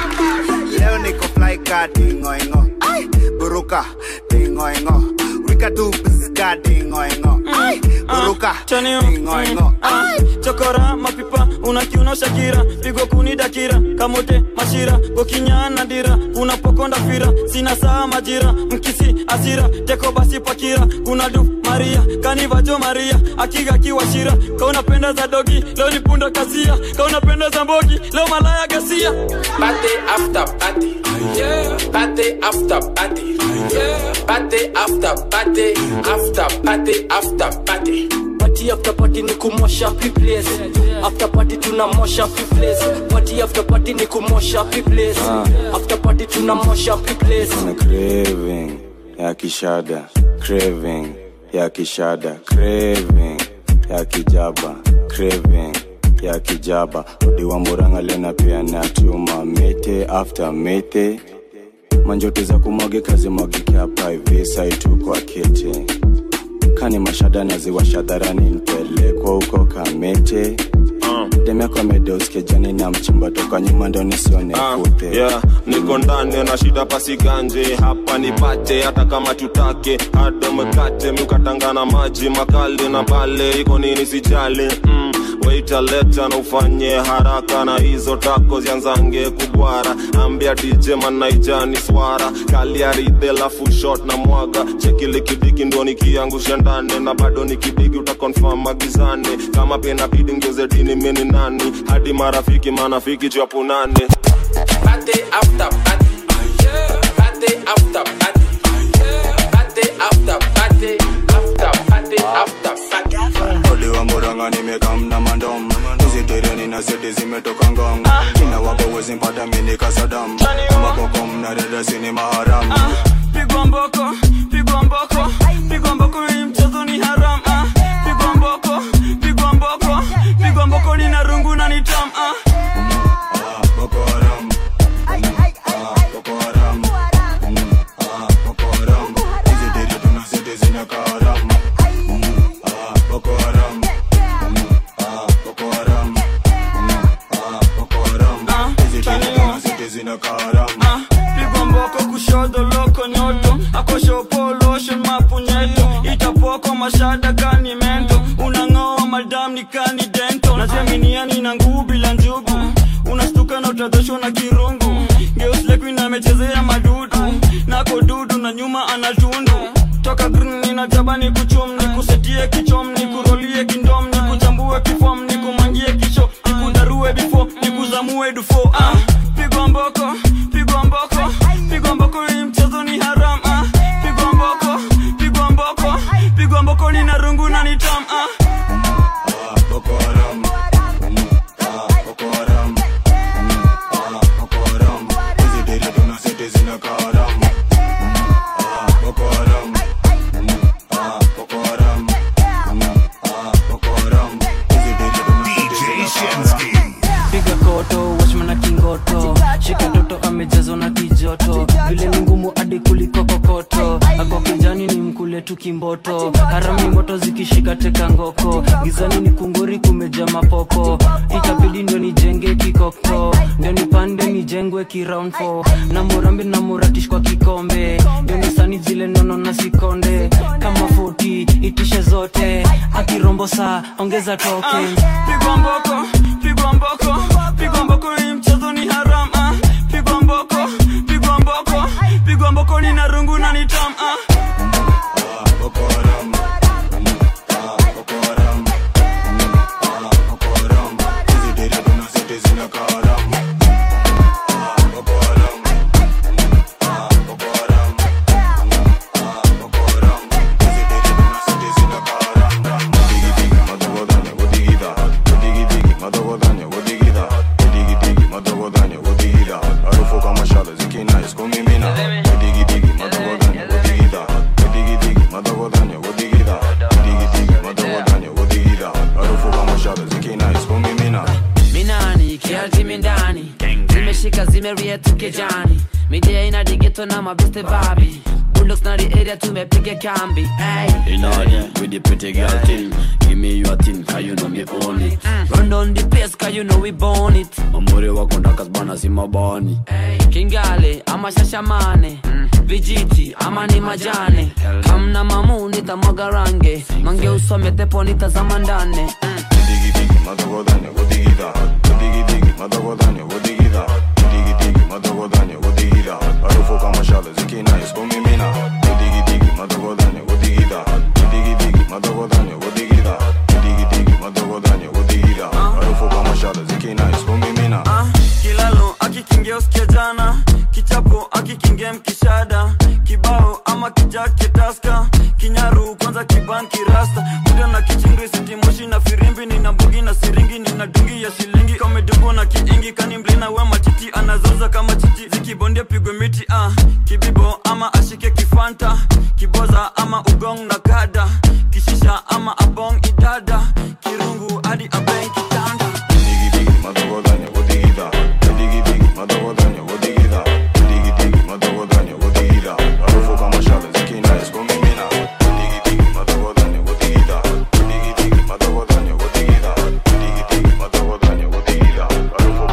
Leo niko fly car dingo ingo Buruka dingo ingo Wika tu bizka dingo ingo Buruka dingo ingo Chokora mapipa unakiuno Shakira pigo kuni dakira kamote mashira gokinya nadira unapokonda fira sina saa majira mkisi asira teko basi pakira kuna du Maria kaniva jo Maria akiga kiwashira kauna penda za dogi leo ni punda kasia kauna penda za mbogi leo malaya gasia. Party after party, yeah. Party after party, yeah. Party after party, after party after party. Party after party ni kumosha place. After party tunamosha place. Party after party ni kumosha place. After party tunamosha place. Kuna craving ya kishada, craving ya kishada, craving ya kijaba, craving ya kijaba. Odi wa Murang'a lena pia na tuma mete after mete. Manjote za kumwage kazi mwagike hapa hivi saitu kwa kete. Kani mashada na ziwa shadharani nipelekwa huko Kamete. Deme kwa medos kejani na mchumba toka nyuma ndo nisione kute. uh, yeah, niko ndani na shida pasi ganje. Hapa nipate hata kama tutake. Hado mkate mkatangana maji makali na bale. Iko nini sijali mm. Waita leta na ufanye haraka na hizo tako zianzange kubwara. Ambia D J manaijani swara. Kaliari de la full shot na mwaga. Cheki likidiki ndo nikiangusha ndane. Na bado nikidiki utakonfirm magizane. Kama pena bidi ngeze dini mini nani. Hadi marafiki manafiki japo nane. Party after party, yeah. Party after party, yeah. Party after party, after party after party. Odi wa Murang'a nimekam na mandom. Hizi tereni na seti zimetoka ngong. Kina wapo wezi mpata mini kasadam. Kama boko mna dada sini maharam. Pigwa mboko, pigwa mboko, pigwa mboko hii mchezo ni haram. Pigwa mboko, pigwa mboko, pigwa mboko ni na rungu na ni tam. Boko haram, Boko haram, Boko haram. Hizi tereni mashada kani mento. Unangoa madam ni kani dento. Najaminiani na nguvu bila njugu. Unastuka na utadhoshwa na kirungu. Geus lekwi na mechezea madudu. Nako dudu na nyuma anatundu. Toka green nina jaba ni kuchum. Ni kusetie kichom, ni kurolie kindom. Ni kujambue kifom, ni kumangie kisho. Ni kudarue bifo, ni kuzamue dufo. Ah, pigwa mboko, pigwa mboko. Pigwa mboko hii mchezo ni haram. Ah, pigwa mboko, pigwa mboko. Pigwa mboko ni na rungu na ni tam. Ah, Boko Haram. Ah, Boko Haram. Ah, Boko Haram. Hizi dili tunasete zina karam. Ah, Boko Haram. Ah, Boko Haram. Ah, Boko Haram. Hizi dili tunasete zina karam. Piga koto, watchman na kingoto. Shika toto amejazwa na kijoto. Vile ni ngumu hadi kuliko kokoto. Ako kijani ni mkule tu kimboto. Harami moto zikishika teka ngoko. Gizani ni kunguri kumeja mapopo. Itabidi ndio nijenge kikoko. Ndio nipande nijengwe ki round four. Na murambi na muratish kwa kikombe. Ndio nisani zile nono na sikonde. Kama forty itishe zote. Akirombo saa ongeza token. pigwa mboko, pigwa mboko. Pigwa mboko hii mchezo ni haram. Ah, pigwa mboko, pigwa mboko. Pigwa mboko ni na rungu na ni tam. Ah, Boko Haram. Ah, Boko Haram. Ah, Boko Haram. Hizi dili tunasete zina karam. Ah, Boko Haram. Ah, Boko Haram. Ah, Boko Haram. Hizi dili tunasete zina karam. Digi digi madogodanya wodigida. Digi digi madogodanya wodigida. Digi digi madogodanya wodigida. Harufu kama shale zikina iskumimina. Digi digi madogodanya wodigida. Digi digi madogodanya wodigida. Digi digi madogodanya wodigida. Harufu kama shale zikina iskumimina. Minani, kialti mindani. Zimeshika zimeria tukejani. Midea ina digeto na mabiste babi. Bulldogs na the area tumepiga kambi. Ay. In order with the pretty girl thing. Give me your thing, cause you know me own it. Run down the place cause you know we born it. Mamuri wako ndaka zbana si mabani. Kingale ama shashamane. Vijiti ama ni majane. Kamna mamu nitamwaga range. Mange usome tepo nitazama ndane. Digi digi madogodanya wodigida. Digi digi madogodanya wodigida. Digi digi madogodanya wodigida. Harufu kama shale zikina iskumimina. Digi digi madogodanya wodigida. Digi digi madogodanya wodigida. Digi digi madogodanya wodigida. Harufu kama shale zikina iskumimina. ah, kilalo akikingia usikia jana. Kichapo akikingia mkishada. Kibao ama kijake taska. Kinyaru kwanza kibanki rasta. Muda na kichingri siti moshi na firimbi. Nina mbugi na siringi nina dungi ya shilingi. Kame dungo na kiingi kani mblina we machiti. Anazoza kama chichi zikibondia pigwe miti. ah, Kibibo ama ashike kifanta. Kiboza ama ugong na kada. Kishisha ama abong idada. Kirungu hadi abeng kitanda. Digi digi madogodanya wodigida. Digi digi madogodanya wodigida. Digi digi madogodanya wodigida. Harufu kama shale zikina iskumimina. Digi digi madogodanya wodigida. Digi digi madogodanya wodigida. Digi digi madogodanya wodigida. Harufu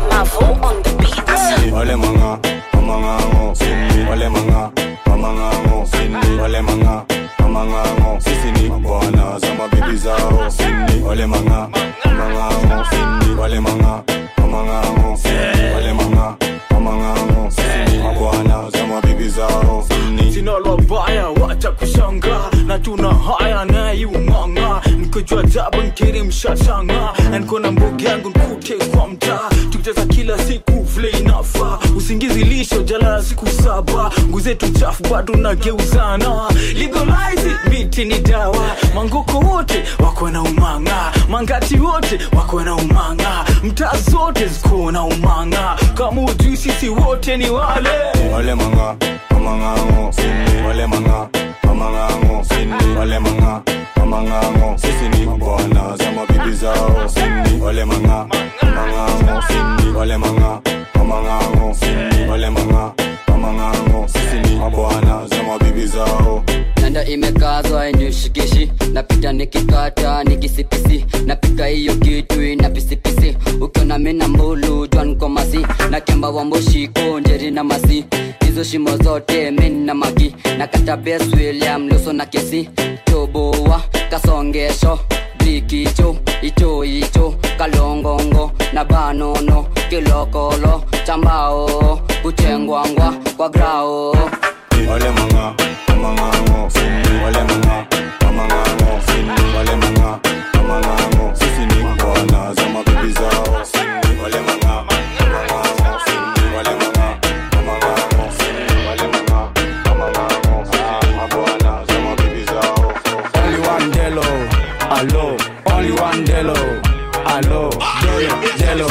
Lavo on the beat. Wale manga, mamangango, sini. Wale manga, mamangango, sini. Wale manga, mamangango, sisi bwana za mabibi zao, sini. Wale manga, mamangango, sini. Wale manga, mamangango, sini. Wale manga, mamangango, sisi bwana za mabibi zao, sini. Sina lobaya, wacha kushanga. Na tuna haya na iumanga. Nikojua jaba nkiri mshashanga. Na niko na mbogi yangu nkute kwa mtaa. Tukicheza kila siku vile inafa. Usingizi lisho jala siku saba. Nguzetu chafu bado nageuzana. Legalize it, miti ni dawa. Mangoko wote wako na umanga. Mangati wote wako na umanga. Mtaa zote ziko na umanga. Kama ujui sisi wote ni wale. Wale manga, mamangango, sini. Wale manga, mamangango, sini. Wale manga, mamangango, sisi ni bwana za mabibi zao, sini. Wale manga, mamangango, sini. Wale manga, mamangango, sini. Wale manga, mamangango, sisi ni bwana za mabibi zao. Nanda imekazwa inishikishi. Napita nikikata nikisipisi. Napika hiyo kitu inapisipisi. Ukiona mina mbulu juan komasi. Na kemba wambo shiko njeri na masi. hizo shimo zote mimi na magi na kata best William Luso na kesi toboa kasongesho blikicho icho icho kalongongo na banono kilokolo chambao kuchengwangwa kwa grao wale manga mangango wale manga mangango wale manga mangango sisi ni bwana za mabibi zao wale manga mangango wale manga mangango wale manga mangango mabwana za mabibi zao only one delo allo only one delo allo delo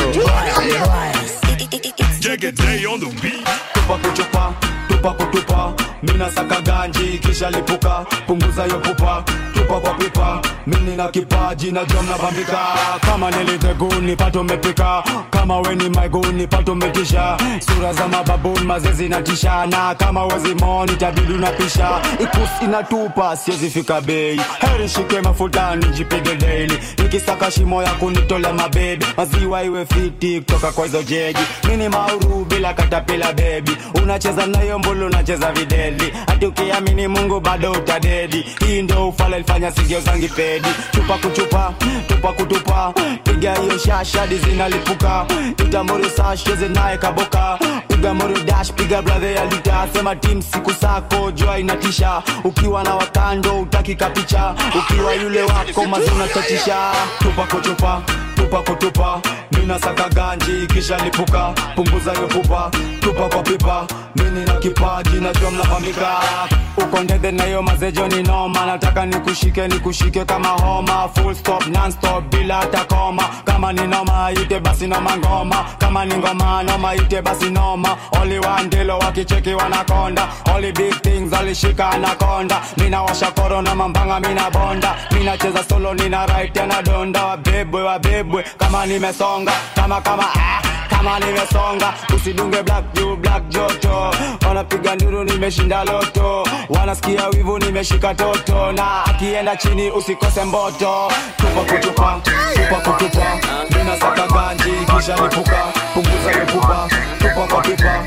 Jagger Day on the beat. Tupa kuchupa, tupa kutupa, mina saka ganji kisha lipuka, punguza yo pupa, tupa kwa pipa, mini na kipaji na jom na bambika. Kama niliteguni pato mepika, kama weni maiguni pato metisha, sura za mababuni mazezi na tisha, na kama wezi moni tabidu na pisha, ikusi inatupa siezi fika bei, heri shike mafuta nijipige daily, nikisaka shimo ya kunitole mabebe, maziwa iwe fiti kutoka kwa hizo jeji, mini mauru bila katapila baby, unacheza na yombolo unacheza videli, hati ukiamini Mungu bado utadedi, hii ndo ufala ilifanya sigeo zangi pedi, chupa kuchupa, tupa kutupa, piga hiyo shasha dizina lipuka, itamuru sasheze nae kaboka, piga muru dash, piga brother ya lita, sema team siku sako, joa inatisha, ukiwa na wakando utaki kapicha, ukiwa yule wako mazuna tatisha, tupa kuchupa, tupa kutupa, mina saka ganji kisha lipuka, punguza yo pupa, tupa kwa pipa, mini na kipaji na jom na pambika, uko ndede na yo mazejo ni noma, nataka nikushike nikushike kama homa, full stop non stop bila hata koma, kama ni noma ite basi noma ngoma, kama ni ngoma noma ite basi noma, only one dilo wakicheki wanakonda, only big things alishika anakonda, mina washa koro na mambanga mina bonda, mina cheza solo nina right na donda, wabebwe wabebwe kama nimesonga, kama kama ah kama nimesonga, usidunge black you black joto, wanapiga nduru nimeshinda loto, wanasikia wivu nimeshika toto, na akienda chini usikose mboto, tupa kutupa, tupa kutupa, mina saka ganji kisha lipuka, punguza lipupa, tupa kwa pipa,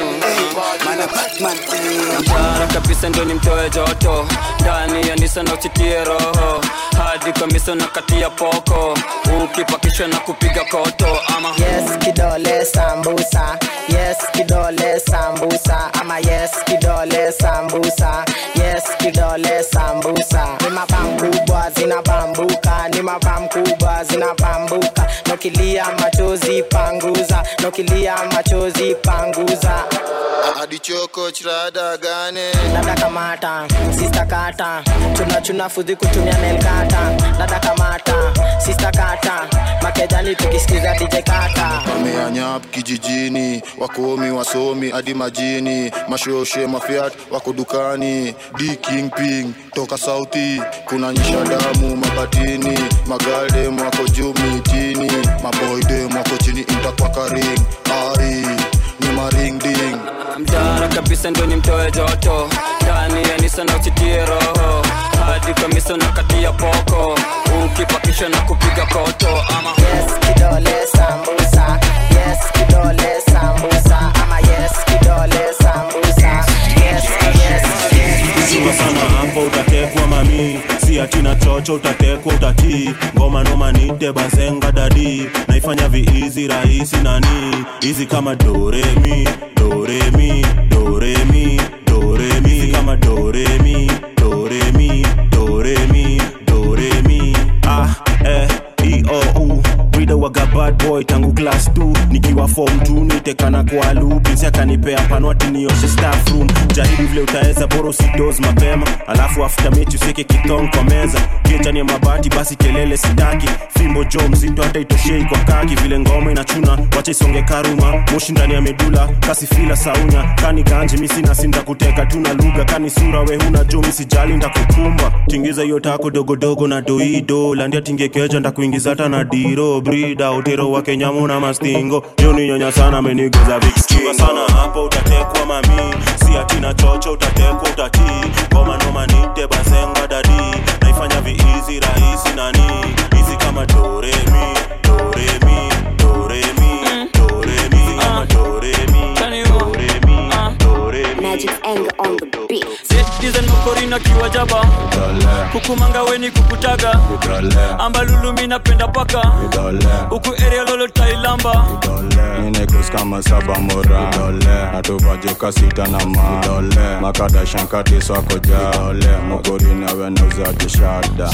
mtara kabisa ndo ni mtoe joto, ndani ya nisa na uchitie roho, hadi kamisa na katia poko, ukipakishwa na kupiga koto ama yes kidole sambusa, yes kidole sambusa, ama yes kidole sambusa, yes kidole sambusa, ni mabam kubwa zinabambuka, ni mabam kubwa zinabambuka, nokilia machozi panguza, nokilia machozi panguza, hadi choko chirada gane dada kamata, sister kata, chuna chuna fudhi kutumia nail kata, dada kamata, sister kata, makejani tukisikiza D J kata, wameanyap kijijini, wakomi wasomi hadi majini, mashoshe mafiat wako dukani, D King Ping toka sauti, kuna nyisha damu mabatini, magaldem wako juu mitini, maboydem wako chini intakwaka ring, ai ni maring ding, mtara kabisa ndo ni mtoe joto, ndani ya nisa na uchitie roho, hadi kamisa na katia poko, ukipakisha na kupiga koto ama yes kidole sambusa, yes kidole sambusa, ama yes kidole sambusa, yes yes Sima sana hapo utatekwa mami, si atina chocho utatekwa utatii, ngoma noma nite bazenga dadi, naifanya vi-easy rahisi nani, easy kama do re mi, do re mi, do re mi, do re mi, easy kama do re mi, do re mi, do re mi, do re mi, ah eh E O U Reader waga bad boy tangu class two, nikiwa form two nitekana kwa loop, pinsi akanipea panwati nioshe staff room, jaribu vile utaeza boro si dose mapema, alafu after mechi useke kitong kwa meza, kiechani ya mabati basi kelele sitaki, fimbo jo mzito hata itoshei kwa kaki, vile ngoma inachuna wacha isonge karuma, moshi ndani ya medula kasi fila saunya, kani ganji misi na sinda kuteka tuna lugha, kani sura we huna jo misi jali nda kukumba, tingiza yo tako dogo dogo na doido, landia tingekeja nda kuingiza hata na diro, brida utero wa kenyamu na mastingo, yoni nyonya sana menigeza vikstingo, sana hapo utatekwa mami, si atina chocho utatekwa utatii, ngoma noma nite bazenga dadi, naifanya vi-easy rahisi nani, easy kama do re mi, do re mi, do re mi, do re mi, kama do re mi, do re mi, do re mi, kukumanga weni kukutaga ambalulu mi napenda paka uku area lolo tailamba Ninekus kama saba mora Natubajuka sita na ma Makada shankati swako ja Muguri na wenauza kishada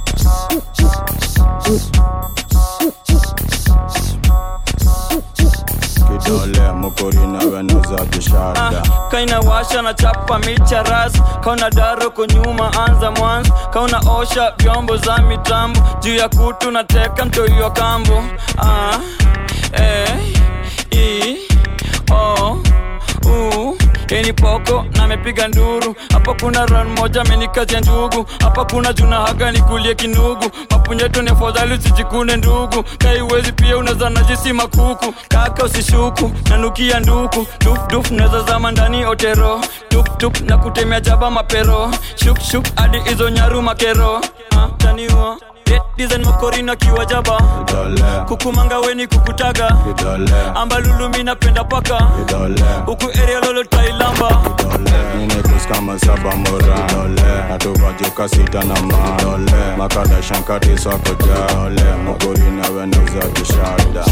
Kidole muguri na wenauza kishada ah, kaina washa na chapa micha ras kauna daro kunyuma anza mwanzo kauna osha vyombo za mitambo juu ya kutu na teka mtoyo kambo ah, eh, i, o, u Keni poko na mepiga nduru hapa kuna run moja menikazi ya njugu hapa kuna juna haga nikulie kinugu mapunyeto ni afadhali usijikune ndugu kaiwezi pia unaza najisi makuku kaka usishuku nanukia nduku duf duf naza zama ndani otero tup tup na kutemea jaba mapero shuk shuk hadi izo nyaru makero ah, taniwa Design makorina kiwa jaba kukumanga weni kukutaga ambalulu mi napenda paka uku area lolo tailamba Ninekus kama saba mora Natubajuka sita na ma Makada shankati swako ja Muguri na wenauza kishada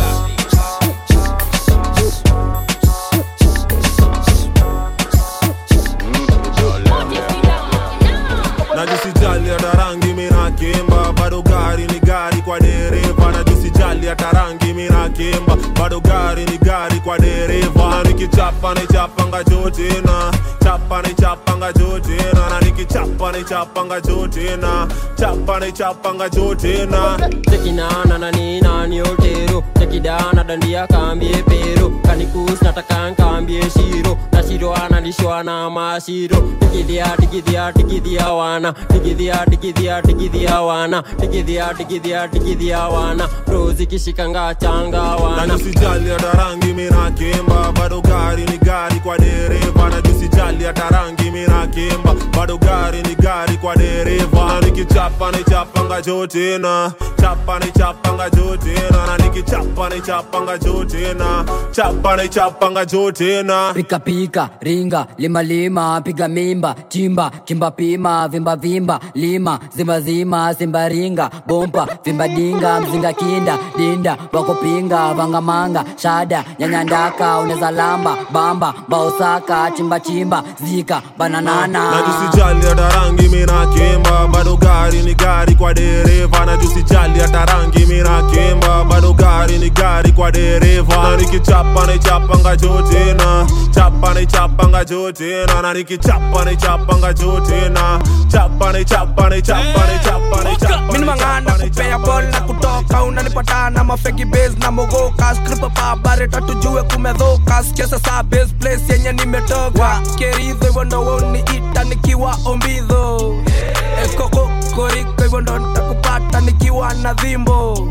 Najisijali hata rangi mina kimba Bado gari ni gari kwa dereva Najisijali hata rangi mina kimba Bado gari ni gari kwa dereva Na nikichapa ni chapanga jotina Chapa ni chapanga jotina Na nikichapa ni chapanga jotina Chapa ni chapanga jotina Tekinana na nina ni otero Tekidana dandia kambie pero Kanikus nataka nkambie shiro Na shiro analishwa na mashiro Tikidia tikidia tikidia wana Tikidia tikidia tikidia wana Tikidia tikidia tikidia wana Rozi kishikanga changa wana Najisijali hata rangi mina kimba Bado gari ni gari kwa dereva Najisijali hata rangi mina kimba Bado gari ni gari kwa dereva Na nikichapa ni chapanga jotina Chapa ni chapanga jotina Na nikichapa ni chapanga jotina Chapa ni chapanga jotina Pika pika, ringa, lima lima Piga mimba, chimba, kimba pima Vimba vimba, lima, zima zima Simba ringa, bompa, vimba dinga Mzinga kinda, dinda, wako pinga Vanga manga, shada, nyanyandaka Uneza lamba, bamba, baosaka Chimba chimba, zika, bananana Najisijali hata rangi mina kimba Bado gari ni gari kwa dereva Najisijali hata rangi mina kimba Bado gari ni gari kwa dereva Na nikichapa ni chapanga jotina Chapa ni chapanga jotina Na nikichapa ni chapanga jotina Chapa ni chapa ni chapa ni chapa ni chapa Mini mangana kupea ball na kutoka Unanipata na mafegi base na mogoka Skripa pa bareta tujue kumedhoka Sikiasa saa base place yenye nimetoka Keridho hivyo ndo woni ita nikiwa ombidho Ekoko koriko hivyo ndo nitakupata nikiwa na dhimbo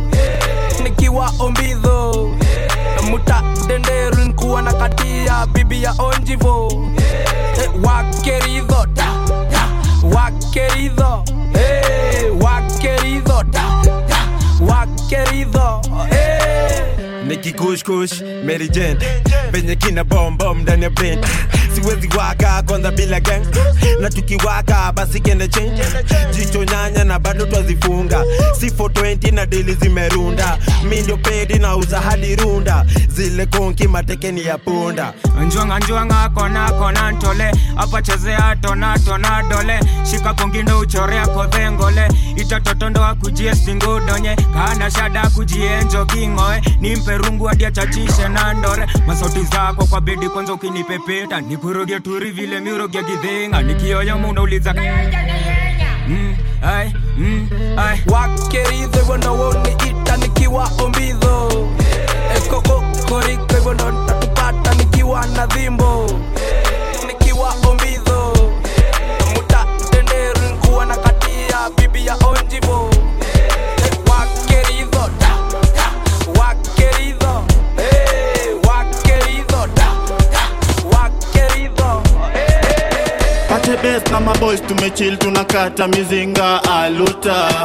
Nikiwa ombidho Muta denderu nikuwa na katia bibi ya onjivo Wakeridho Wakeridho Wakeridho Wakeridho Niki kush kush, Mary Jane Benye kina bomb bomb ndani ya brain Siwezi waka kwanza bila gang Na tukiwaka basi kende change Jicho nyanya na bado twazifunga C four twenty na daily zimerunda Mi ndio pedi na uza hadi runda Zile konki matekeni ya punda Njuanga njuanga kona kona ntole Apa chezea tona tona dole Shika kongindo uchorea kodhengole Ita totondo wa kujie stingo donye Kana shada kujie njo kingoe Nimpe rungu hadi achachishe na ndore Masauti zako kwa bedi kwanza ukinipepeta Nikurogia turi vile miurogia githenga Nikioya muna uliza Mm, ay, mm, ay Wakeridho hivyo ndo woni ita nikiwa ombidho Ekoko koriko hivyo ndo nitakupata nikiwa na dhimbo Nikiwa ombidho Muta denderu nikuwa na katia bibi ya onjivo Wakeridho Wakeridho Wakeridho Wakeridho Pate best na maboys tumechill tunakata mizinga aluta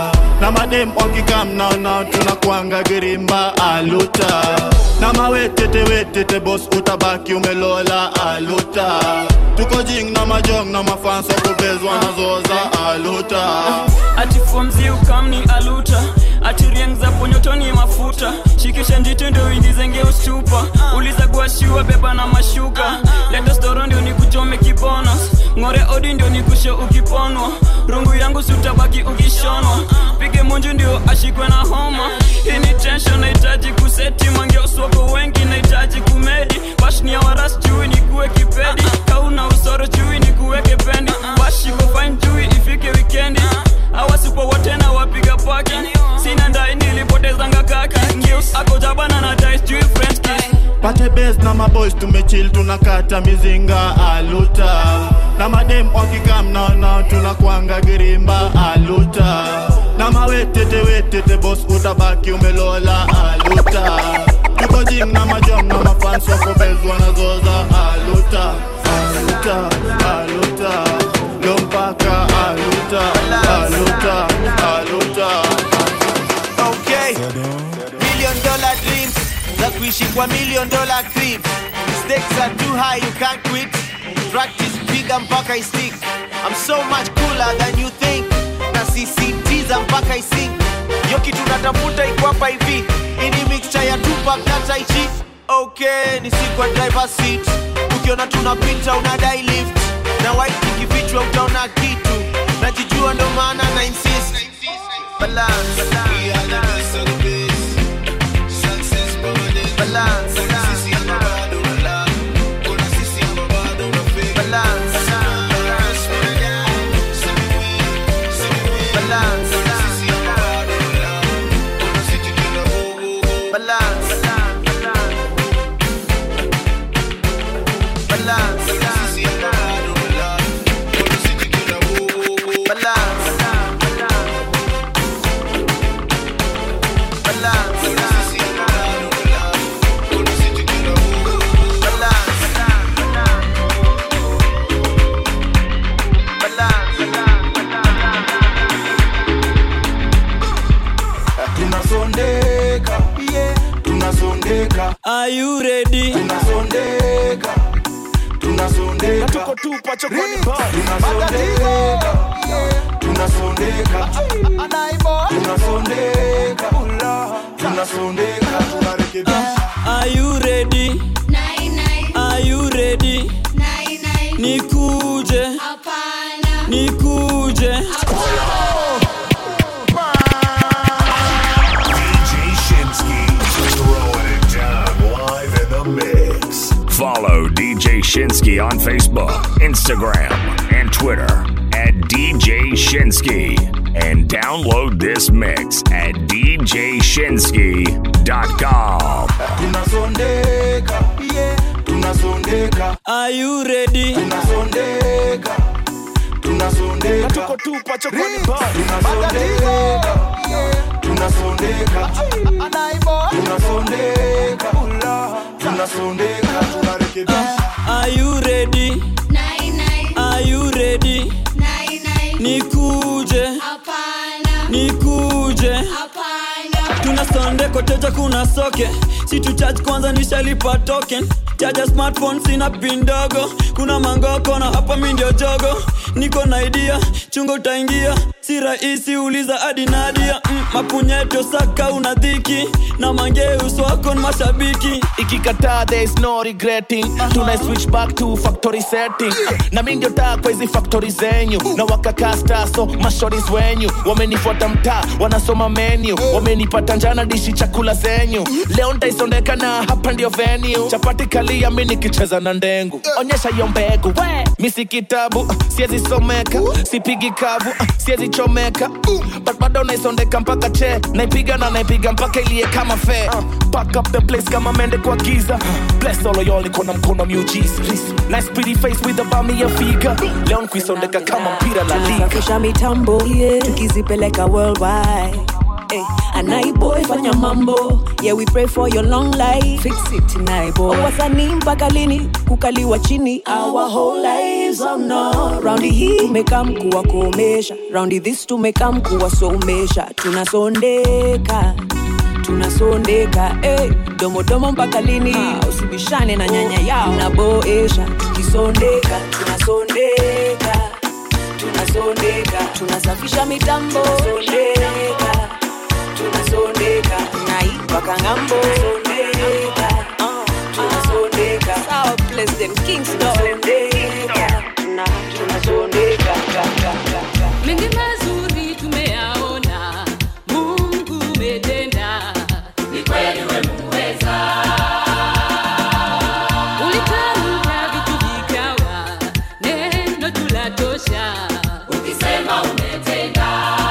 Na madem wakikam now now tunakuanga girimba aluta. Na mawetete wetete boss utabaki umelola aluta. Tuko jing na majong na mafans wako bezwa na zoza aluta. Ati fomzi ukamni aluta. Ati rieng za ponyotoni mafuta. Shikisha njito ndio indizenge ustupa. Uliza guashiwa beba na mashuka. Leta storo ndio nikuchome kibonus. Ngore odi ndio nikusho ukiponwa. Rungu yangu sutabaki ukishonwa. Pige munju ndio ashikwe na homa. Hii ni tension naitaji kuseti. Mange uswako wengi naitaji kumedi. Bash ni ya waras chui ni kuwe kipedi. Kauna usoro chui ni kuweke pendi. Bash iko fine chui ifike weekendi. Awa super wote na wapiga paki. Sina ndai nilipotezanga kaki. Ngeus ako jabana na dice chui French kiss. Pate base na maboys tumechill tunakata mizinga aluta. Na madem wakikam now now tunakuanga girimba aluta. Na mawetete wetete boss utabaki umelola aluta. Tuko jing na majom na mafans wako bezwa na zoza aluta. Aluta, aluta, lompaka aluta, aluta, aluta. Okay, million dollar dreams za kuishi kwa million dollar crib. Stakes are too high, you can't quit. Practice piga mpaka istik. I'm so much cooler than you think. Na C C T's mpaka isink. Yo kitu natafuta iko hapa hivi. Ini mixture ya Tupac na Tai Chi. Okay, ni siku ya driver seat. Ukiona tunapita unadai lift. Na white ikifichwa utaona kitu. Najijua ndo maana na insist. Balance, we are the best of the best. Success permanent. Balance, sisi hapa bado la. Kuna sisi hapa bado na fake. Balance, balance, balance, sisi hapa bado la. Kuna sisi kila bogo. Balance, balance, sisi hapa bado la. Kuna sisi kila bogo. Balance. Tunasondeka, tunasondeka. Are you ready? Tunasondeka, tunasondeka. Tuko tupa chokoni pa. Tunasondeka, tunasondeka. Tunasondeka, tunasondeka. Tunarekebisha. Are you ready? Are you ready? Nikuje. Nikuje. Follow D J Shinsky on Facebook, Instagram, and Twitter at D J Shinsky. And download this mix at d j shinsky dot com. Tunasondeka, tunasondeka. Are you ready? Tunasondeka, tunasondeka. Tuko tupa chokoni pa. Tunasondeka, tunasondeka. Tunasondeka, tunasondeka. Tunarekebisha. Are you ready? Are you ready? Nikuje. Nikuje. Tunasonde koteja kuna soke. Si tu charge kwanza nishalipa token. Charge smartphone sina pin dogo. Kuna mangoko na hapa mimi ndio jogo. Niko na idea, chungo utaingia. Si rahisi uliza hadi Nadia. mm, Mapunyeto saka unadhiki. Na mangeus wako ni mashabiki. Ikikataa there is no regretting. Tuna switch back to factory setting. Na mimi ndio taa kwa hizi factory zenyu. Na wakakasta so mashoris wenyu. Wamenifuata mtaa, wanasoma menu. Wamenipata njana dishi chakula zenyu. Leo nitaisondeka na hapa ndio venue. Chapati kalia mimi nikicheza na ndengu. Onyesha hiyo mbegu. Mimi si kitabu, siwezi someka. Sipigi kavu, siwezi chomeka. But bado naisondeka mpaka che. Naipiga na naipiga mpaka ilie kama fair. Pack up the place kama mende kwa giza. Bless all of y'all iko na mkono miujiza. Nice pretty face with a bummy ya figa. Leo nkuisondeka kama mpira la liga. Tunasafisha mitambo, tukizipeleka worldwide. Hey, I Naiboy fanya mambo. Yeah, we pray for your long life. Fix it Naiboy. Wasanii mpaka lini kukaliwa chini? Our whole lives oh no. Raundi hii tumekam kuwakomesha. Raundi this tumekam kuwasomesha. Tunasondeka tunasondeka eh domo domo mpaka lini? Ah, usibishane na nyanya yao naboesha. Tukisondeka tunasondeka tunasondeka tunasafisha mitambo. Tunasondeka tunasondeka naipaka ngambo. Tunasondeka uh, tunasondeka sawa place them kings tunasondeka na tunasondeka mengi mazuri tumeyaona. Mungu umetenda, ni kweli wewe muweza. Ulitamka vitu vikawa, neno tulatosha. Ukisema umetenda.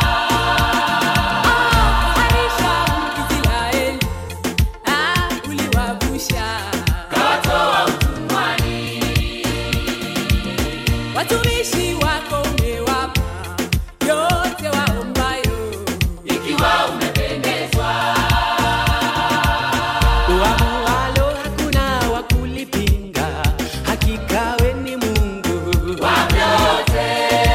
Ah, Aisha Israeli, ah uliwavusha. Kawatoa utumwani. Watumishi wako umewapa yote waombayo. Ikiwa umependezwa. Uamualo hakuna wa kulipinga. Hakika we ni Mungu wa vyote.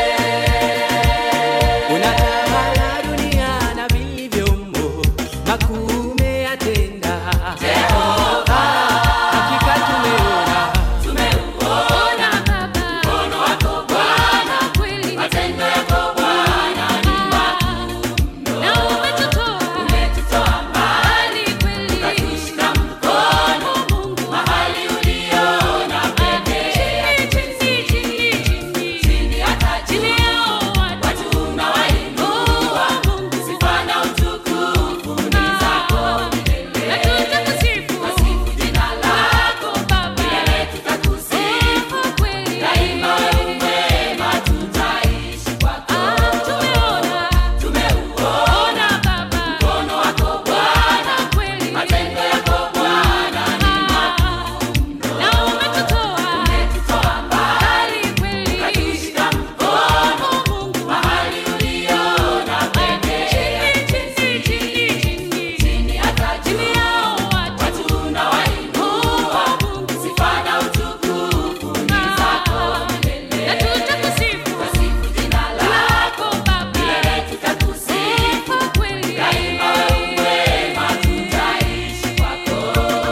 Unatawala dunia na vilivyomo. Makuu umeyatenda Jehova. Hakika tumeona Tumeuona Baba, mkono wako Bwana kweli. Matendo yako Bwana ni makuu. Na umetutoa, umetutoa mbali kweli. Ukatushika mkono Mungu, mahali uliona pekee. Chini, chini, chini, chini, chini, hata chini yao watu unawainua Mungu. Sifa na utukufu ni zako milele. Na tutakusifu, tusifu jina lako Baba. Milele tutakusifu kweli. Daima wewe mwema, tutaishi kwako. Tumeona, tumeuona Baba, mkono wako Bwana kweli. Matendo yako Bwana ni makuu. Na umetutoa, umetutoa mbali kweli. Ukatushika mkono Mungu, mahali uliona pekee. Chini, chini, chini, chini, chini, hata chini yao watu unawainua Mungu. Sifa na utukufu ni zako milele. Na tutakusifu, tusifu jina lako Baba. Milele tutakusifu kweli. Daima wewe mwema, tutaishi kwako.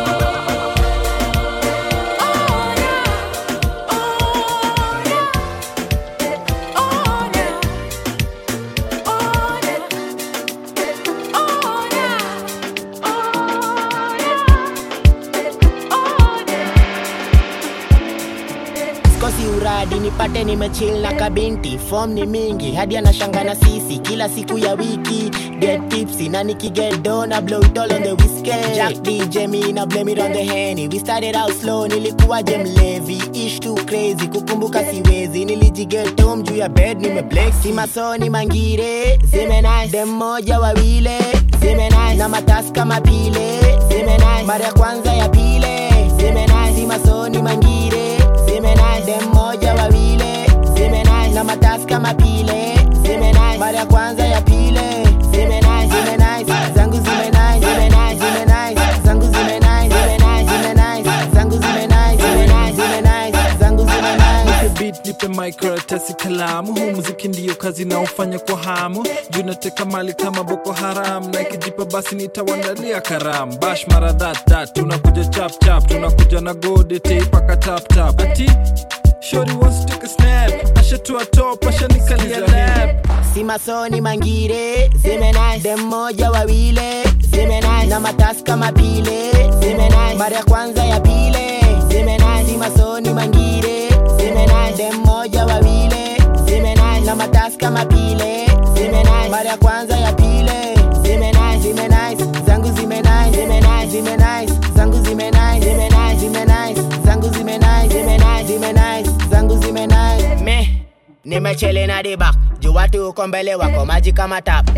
Sikosi uradi nipate nimechill na kabinti. Form ni mingi hadi anashanga na sisi kila siku ya wiki. Get tipsy na nikiget down na blow it all on the whiskey. Jack D J me na blame it on the Henny. We started out slow nilikuwa je mlevi. Ish too crazy kukumbuka siwezi. Nilijiget home juu ya bed nimeblex. Si masoni mangire zime nice. Dem moja wawile zime nice. Na matasi kama pile zime nice. Mara ya kwanza ya pile zime nice. Si masoni mangire zime nice. Dem moja wawile zime nice. Na matasi kama pile zime nice. Mara ya kwanza ya pile zime nice. Zime nice. Zangu zime nice. Zime nice. Zime nice. Zangu zime nice. Zime nice. Zime nice. Zangu zime nice. Zime nice. Zime nice. Zangu zime nice. Nipe beat, nipe mic, karatasi, kalamu. Huu muziki ndiyo kazi na ufanya kwa hamu. Juu nateka mali kama Boko Haram. Na ikijipa basi nitawandalia karamu. Bash mara that that. Tunakuja chap chap. Tunakuja na gode tape paka tap tap. Ati shorty wants to take a snap. Asha to a top, asha nikalia lap. Si masoni mangire zime nice. Dem moja wawile zime nice. Na matasi kama pile zime nice. Mara ya kwanza ya pile zime nice. Si masoni mangire zime nice. Dem moja wawile zime nice. Na matasi kama pile zime nice. Mara ya kwanza ya pile zime nice. Zime nice. Zangu zime nice. Zime nice. Zime nice. Zangu zime nice. Zime nice. Zime nice. Zangu zime nice. Zime nice. Zime nice. Zangu zime nice. Me nimechele na dibak. Juu watu uko mbele wako maji kama tap.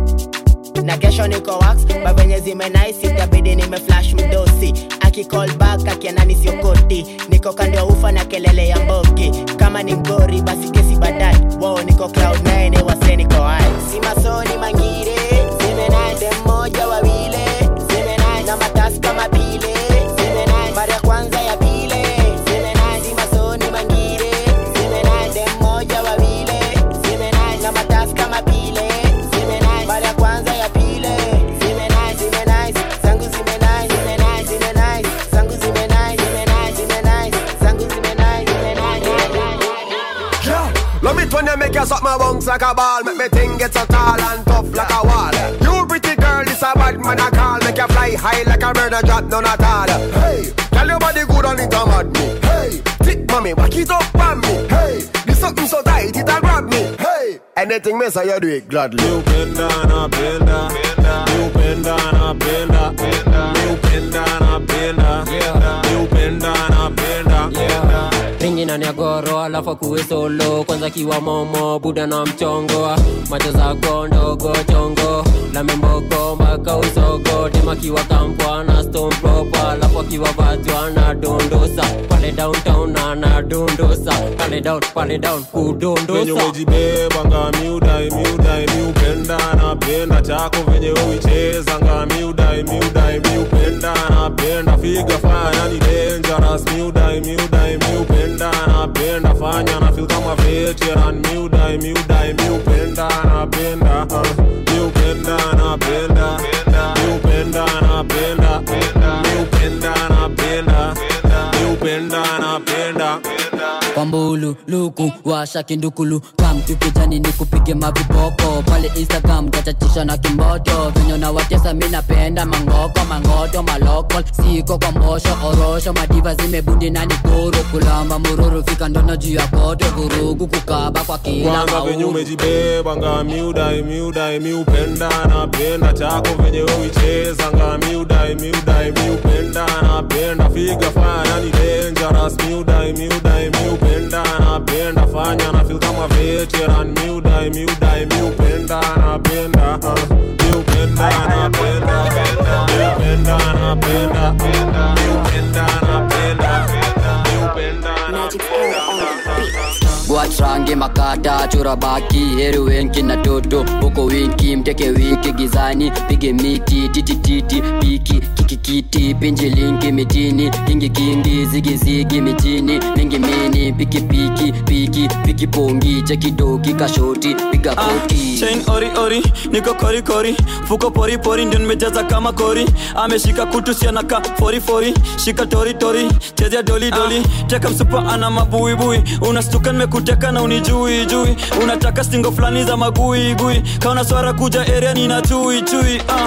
Na kesho niko wax. Babenye zime nice. Itabidi nime flash mdosi. Aki call back akianani sio koti. Niko kando ya ufa na kelele ya mboki. Kama ni mgori basi kesi badai. Wow niko cloud nine wase niko high. Si masoni mangire zime nice. Dem moja bounce like a ball. Make me thing get so tall and tough like a wall. You pretty girl, this a bad man I call. Make you fly high like a bird and drop none at all. Hey, tell your body good on it, I'm at me. Hey, thick mommy, back it up on me. Hey, this something so tight, it a grab me. Hey, anything me say you do it gladly. You bend down, I bend down. You bend down, I bend down. You bend down, I bend down. You bend down, I bend down. Ringi na nyagoro alafu kuwe solo. Kwanza kiwa momo, buda na mchongo. Macho zako ndogo chongo. Lame mboko mpaka usogo. Dema kiwa kampwa na stone proper. Alafu kiwa vatwa na dondosa. Pale downtown na na dondosa. Pale down, pale down, kudondosa. Venye umejibeba nga miudai, miudai, miupenda na penda. Chako venye uicheza nga miudai, miudai, miupenda na penda. Figa fanya ni dangerous, miudai, miudai, miupenda na penda. Fanya na feel kama veteran, miudai, miudai, miupenda na penda. Miupenda na penda, miupenda na penda, miupenda na penda, miupenda na penda. Kwambulu, luku, washa kindukulu. Kam tukijani ni kupige mavipopo. Pale Instagram gachachisha na kimboto. Vinyo na watesa mina penda mangoko, mangoto, maloko. Siko kwa mosho, orosho. Madiva zimebundi na nikuru. Kulamba mururu fika ndono juu ya koto. Gurugu kukaba kwa kila mauru. Kwanza venye umejibeba nga miudai, miudai, miupenda na penda. Chako venye uicheza nga miudai, miudai, miupenda na penda. Figa fanya ni dangerous, miudai, miudai, miupenda na penda. Fanya na feel kama veteran, miudai, miudai, miupenda na penda. Miupenda na penda, miupenda na penda, miupenda na penda, miupenda na penda. Watrange makata chura baki heru wenki na toto boko winki mteke wiki gizani pige miti titi titi piki kiki kiti pinji linki mitini kingi kingi zigi zigi mitini mingi mini piki piki piki piki pongi cheki dogi kashoti piga koti. Chain ori ori niko kori kori fuko pori pori ndio nimejaza kama kori ameshika kutu siana ka fori fori shika tori tori chezea doli doli teka msupa ana mabui bui unastuka nimekuteka na unijui jui unataka stingo flani za magui gui kaona swara kuja area nina chui chui ah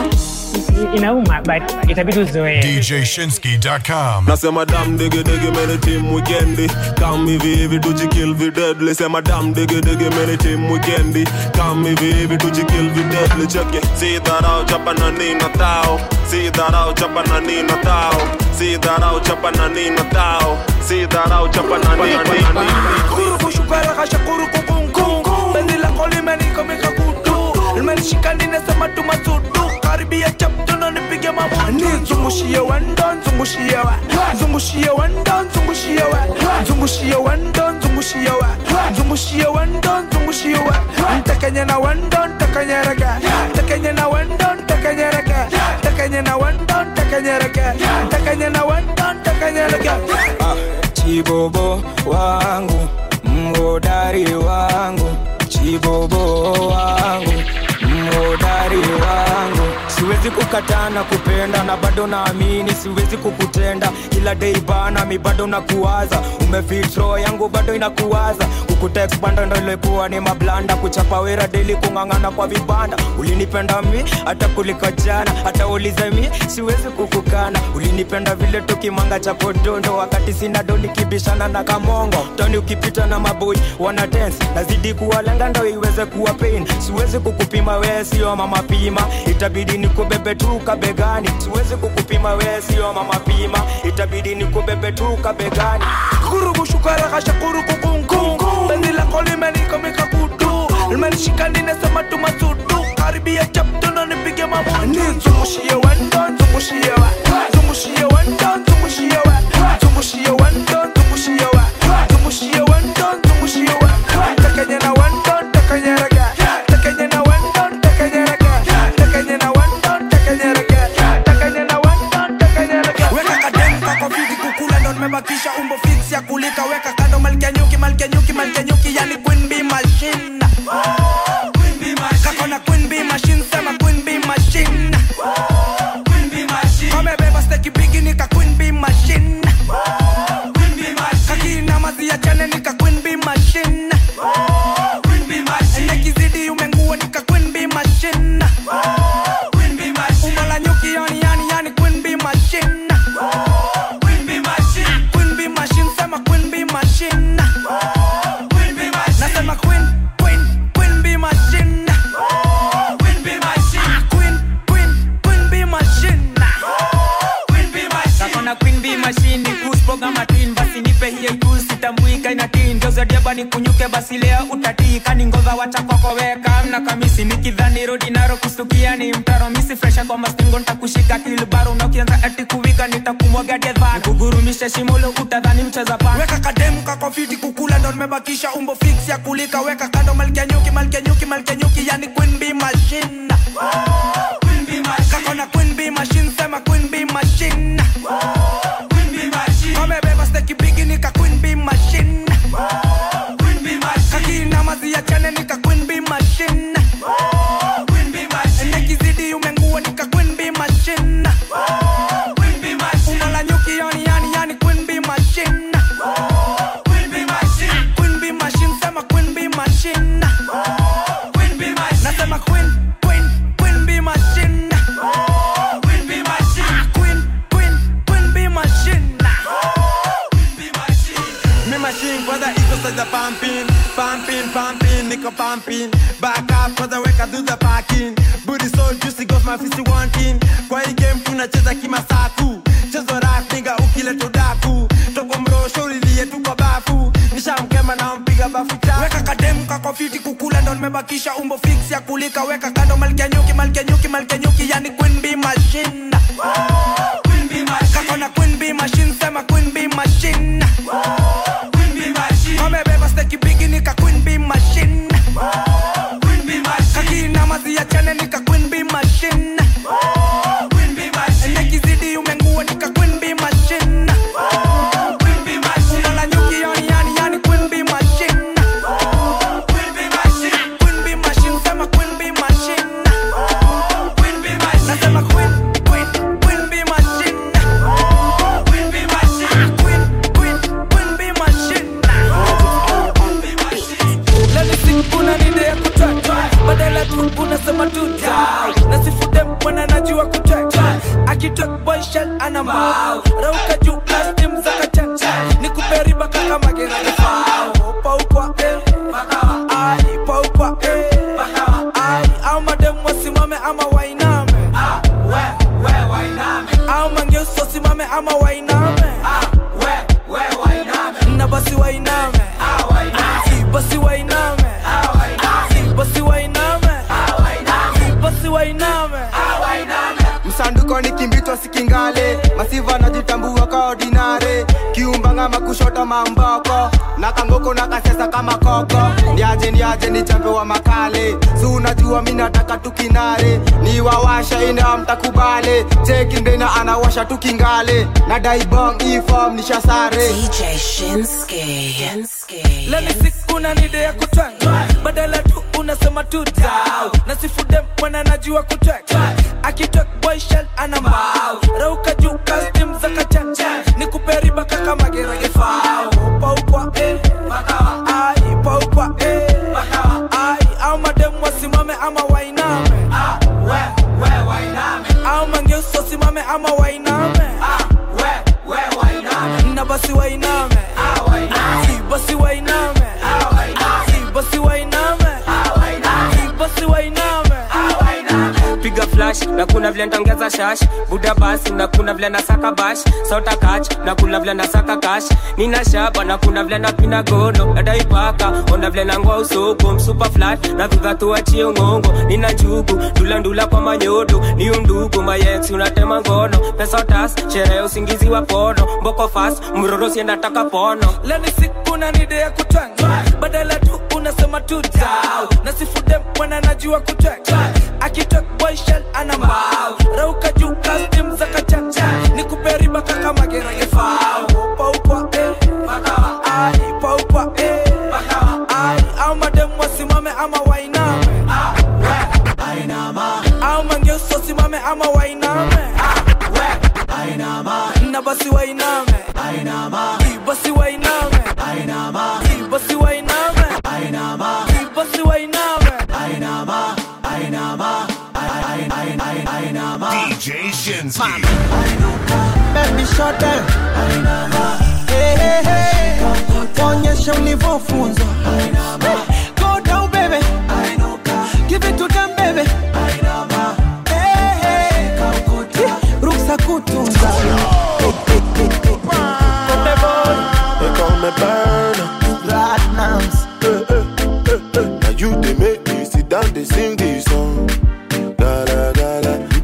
inauma but itabidi uzoe. D J Shinsky dot com. Nasema dam dege dege mene team weekendi. Come hivi hivi tujikill vi deadly. Sema dam dege dege mene team weekendi. Come hivi hivi tujikill vi deadly. Check it. See that out chapa na nina tao. See that out chapa na nina tao. See that out chapa na nina tao. See that out chapa na nina tao. Kuru kushukara kasha kuru kukungu. Bendi la koli meni komika kutu. Ilmeni shikani nesema tumasudu. Karibia chapto na nipige mabutu. Zungushie wendon, zungushie wa. Zungushie wendon, zungushie wa. Zungushie wendon, zungushie wa. Zungushie wendon, zungushie wa. Ntakanye na wendon, takanye raga. Takanye na wendon, takanye raga. Takanye na wendon, takanye raga. Takanye na wendon, takanye raga. Chibobo wangu, mhodari wangu. Chibobo wangu, mhodari wangu. Siwezi kukatana kupenda na bado naamini siwezi kukutenda. Kila day bana mi bado nakuwaza. Umefitro yangu bado inakuwaza. Kukutext banda ndo ilikuwa ni mablanda. Kuchapa wera daily kungangana kwa vibanda. Ulinipenda mi hata kuliko jana. Hata ulize mi siwezi kukukana. Ulinipenda vile tukimanga cha podondo. Wakati sina doni kibishana na kamongo. Toni ukipita na maboy wana dance. Nazidi kuwalenga ndo iweze kuwa pain. Siwezi kukupima we sio mama pima. Itabidi nikubebe tu kabegani. Siwezi kukupima we sio mama pima. Itabidi nikubebe tu kabegani. Kuru kushukara kasha kuru kukungu. Bendi la koli meni komika kutu. Ilmeni shikani nesema tumasudu. Karibia chapto na nipige mabutu. Zungushie wendon, zungushie wa. Zungushie wendon, zungushie wa. Zungushie wendon, zungushie wa. Zungushie wendon, zungushie wa. Takanye na wendon, takanye raga. Takanye na wendon, takanye raga. Takanye na wendon, takanye raga. Takanye na wendon, takanye raga. Weka kademka kwa vidi kukula ndo nimebakisha umbo fix ya kulika. Weka kando malkia nyuki, malkia nyuki, malkia nyuki. Yani queen bee machine. Queen bee machine. Kakona queen bee machine, sema queen bee doba ni kunyuke basi leo utatii kani ngova wacha kwako weka mna kamisi nikidhani rodi naro kustukia ni mtaro misi fresha kwa mastingo nitakushika kilbaro na ukianza ati kuwika nitakumwaga dedvana kugurumisha shimolo utadhani mcheza pana weka kademu kako fiti kukula ndo nimebakisha umbo fix ya kulika weka kando malkia nyuki malkia nyuki malkia nyuki yani queen bee machine queen bee machine kako na queen bee machine sema queen bee machine queen bee machine wamebeba steki bigi nika queen bee machine queen bee machine kakina mazi ya chane nika queen bee machine queen bee machine nekizidi umengua nika queen bee machine queen bee machine umala nyuki yani yani yani queen bee machine queen bee machine queen bee machine sema queen bee machine queen bee machine nasema queen queen queen bee machine queen bee machine queen queen queen bee machine queen bee machine me machine kwanza iko sasa pumping pumping pumping niko pumping back up kwanza weka do the parking booty so juicy goes my fist wanting kwa hii game tunacheza kimasaku chezo rap nigga ukileta daku toko mrosho lilie tuko bafu nishamkema na mpiga bafu cha weka kademu kako fiti kukula ndo nimebakisha umbo fix ya kulika weka kando malkia nyuki malkia nyuki malkia nyuki yani queen bee machine queen bee machine kako na queen bee machine sema queen bee machine queen bee machine wamebeba steki bigi nika queen bee machine queen bee machine kakina mazi ya chane nika queen bee machine queen bee machine nekizidi umengua nika queen bee machine queen bee machine umala nyuki yani yani yani queen bee machine queen bee machine queen bee machine sema queen bee machine queen bee machine nasema queen queen queen bee machine queen bee machine queen queen queen bee machine queen bee machine let me sing kuna nide ya kutaka badala tu unasema tu down nasifude mwana najua kutaka akitok boy shell ana mbao rauka juu custom za kachacha nikuperi baka kama gera kifao paukwa eh bakawa ai paukwa eh bakawa ai au madem wasimame ama wainame ah we we wainame au mangeuso simame ama wainame ah we we wainame na basi wainame ah wainame basi wainame ah wainame basi wainame ah wainame basi wainame ah wainame msanduko ni kimbitwa sikingale masiva najitambua ka ordinary kiumbanga makushota mamboko na kangoko na kasesa kama koko niaje niaje ni champe wa makale si unajua mimi nataka tukinare ni wawasha ina mtakubale cheki ndena anawasha tukingale na daibong inform nishasare D J Shinski Shinski let me see kuna nide ya kutanga badala tu unasema tu down nasifude mwana najua kutaka akitok boy shell ana mbao rauka juu custom za kachacha nikuperi baka kama gera kifao paukwa eh bakawa ai paukwa eh bakawa ai au madem wasimame ama wainame ah we we wainame au mangeuso simame ama wainame ah we we wainame na basi wainame ah wainame basi wainame ah wainame basi wainame ah wainame basi wainame ah wainame piga flash na kuna vile nitaongeza shash buda basi na kuna vile nasaka bash sauta catch na kuna vile nasaka cash nina shaba na kuna vile napina gono dada ipaka onda vile nangwa usoko msuper flat na viva tuachie ngongo nina njugu ndula ndula kwa manyodo ni undugu mayex unatema ngono pesa tas sherehe usingizi wa pono mboko fast mroro sienda taka pono leni siku na nide ya kutanga badala tu unasema tu down nasifude mwana najua kutaka akitok boy shell ana mbao rauka juu custom za kachacha nikuperi baka kama gera kifao paukwa eh bakawa ai paukwa eh bakawa ai au madem wasimame ama wainame ah we ainama au mangeuso simame ama wainame ah we ainama na basi wainame ainama basi wainame ainama basi wainame ainama basi wainame ainama ainama D J Shinski. Baby shut down. Hey, hey, hey. Onyesha ulivyofunzwa. Go down baby. Give it to them baby. Hey, hey. Ruksa kutunza. They call me burner. Platinum.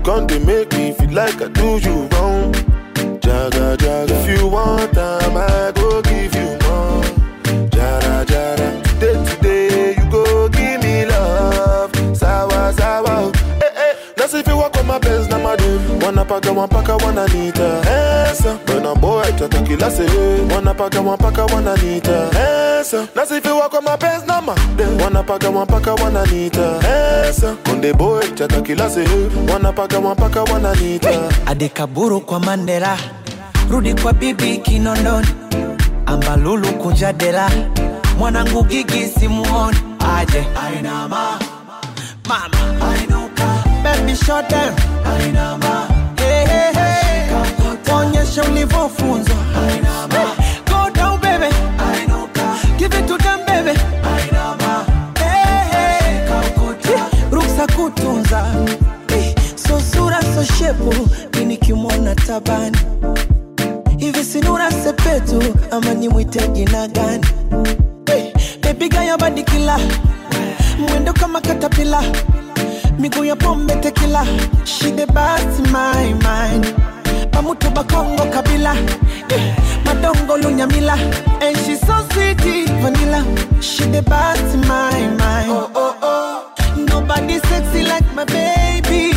come they make me feel like I do you wrong. Jaga jaga, if you want time, I go give you more. Jara jara, today today you go give me love. Sawa sawa, eh eh. That's if you walk on my best, na my dude. Wanna paka, one paka, one anita. Esa, when a boy tata kila say. Wanna paka, one paka, one anita. Esa, that's if you walk on my best, na my dude. Wanna paka, one paka, one anita. Esa, when the boy tata kila say. Wanna paka, one paka, one anita. Adekaburu kwa Mandela, rudi kwa bibi Kinondoni, Ambalulu kunjadela, mwanangu Gigi simuoni, aje Ainama, mama Ainuka, baby shut down, Ainama, hey hey hey, onyesha ulivyofunzwa, Ainama, hey, go down baby, Ainuka, give it to them baby, Ainama, hey hey, kakuta, ruksa kutunza, hey, so sura so shepu, mini kimona tabani. Hivi sinura sepetu ama ni mwite jina gani? Hey, baby gaya badi kila, mwendo kama katapila, miguu ya pombe tequila. She the best in my mind, pamutu bakongo kabila, hey, madongo lunyamila. And she so sweet vanilla. She the best in my mind. Oh oh oh, nobody sexy like my baby.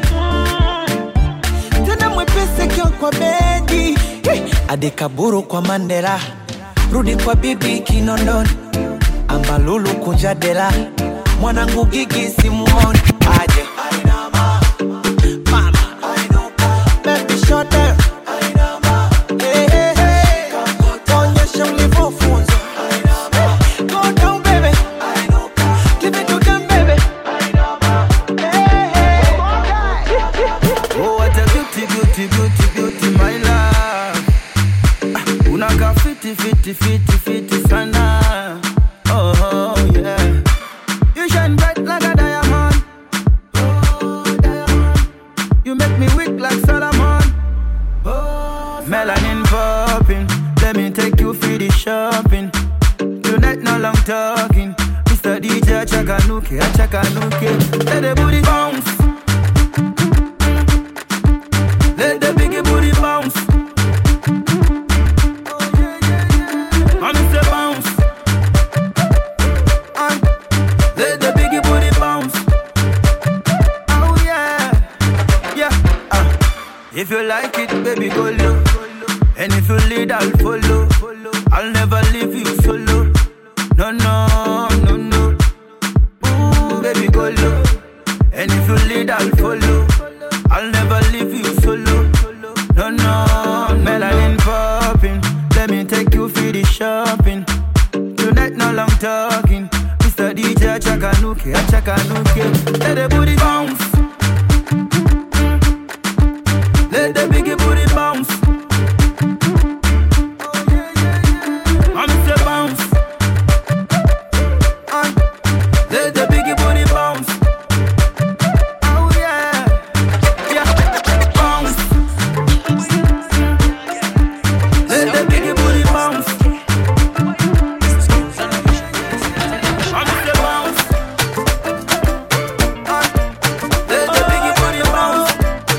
Tena mwepese kyo kwa bedi. Adekaburu kwa Mandela, rudi kwa bibi Kinondoni, Ambalulu kunjadela, mwanangu Gigi simuoni, aje Ainama, mama Ainuka, baby shut down, Ainama, hey hey hey, onyesha ulivyofunzwa, Ainama, go down baby, Ainuka, give it to them baby, Ainama, hey hey. Oh what a beauty, beauty, beauty, beauty my love. Unaka fiti, fiti, fiti, fiti sana. Oh, oh, yeah. You shine bright like a diamond. Oh, diamond. You make me weak like Solomon. Oh, melanin popping. Let me take you for the shopping. Tonight no long talking. Mister D J Chakanuke, Chakanuke. Let the booty bounce. Let the biggie booty bounce. If you like it, baby, go low. And if you lead, I'll follow. I'll never leave you solo. No, no, no, no. Ooh, baby, go low. And if you lead, I'll follow. I'll never leave you solo. No, no, melanin popping. Let me take you for the shopping. Tonight, no long talking. Mister D J Chakanuke, Chakanuke. Let the booty bounce. Let the biggie booty bounce. I'm say bounce. Uh, let the biggie booty bounce. Oh yeah, yeah, bounce. Let the biggie booty bounce. I'm say bounce. Uh, let the biggie booty bounce.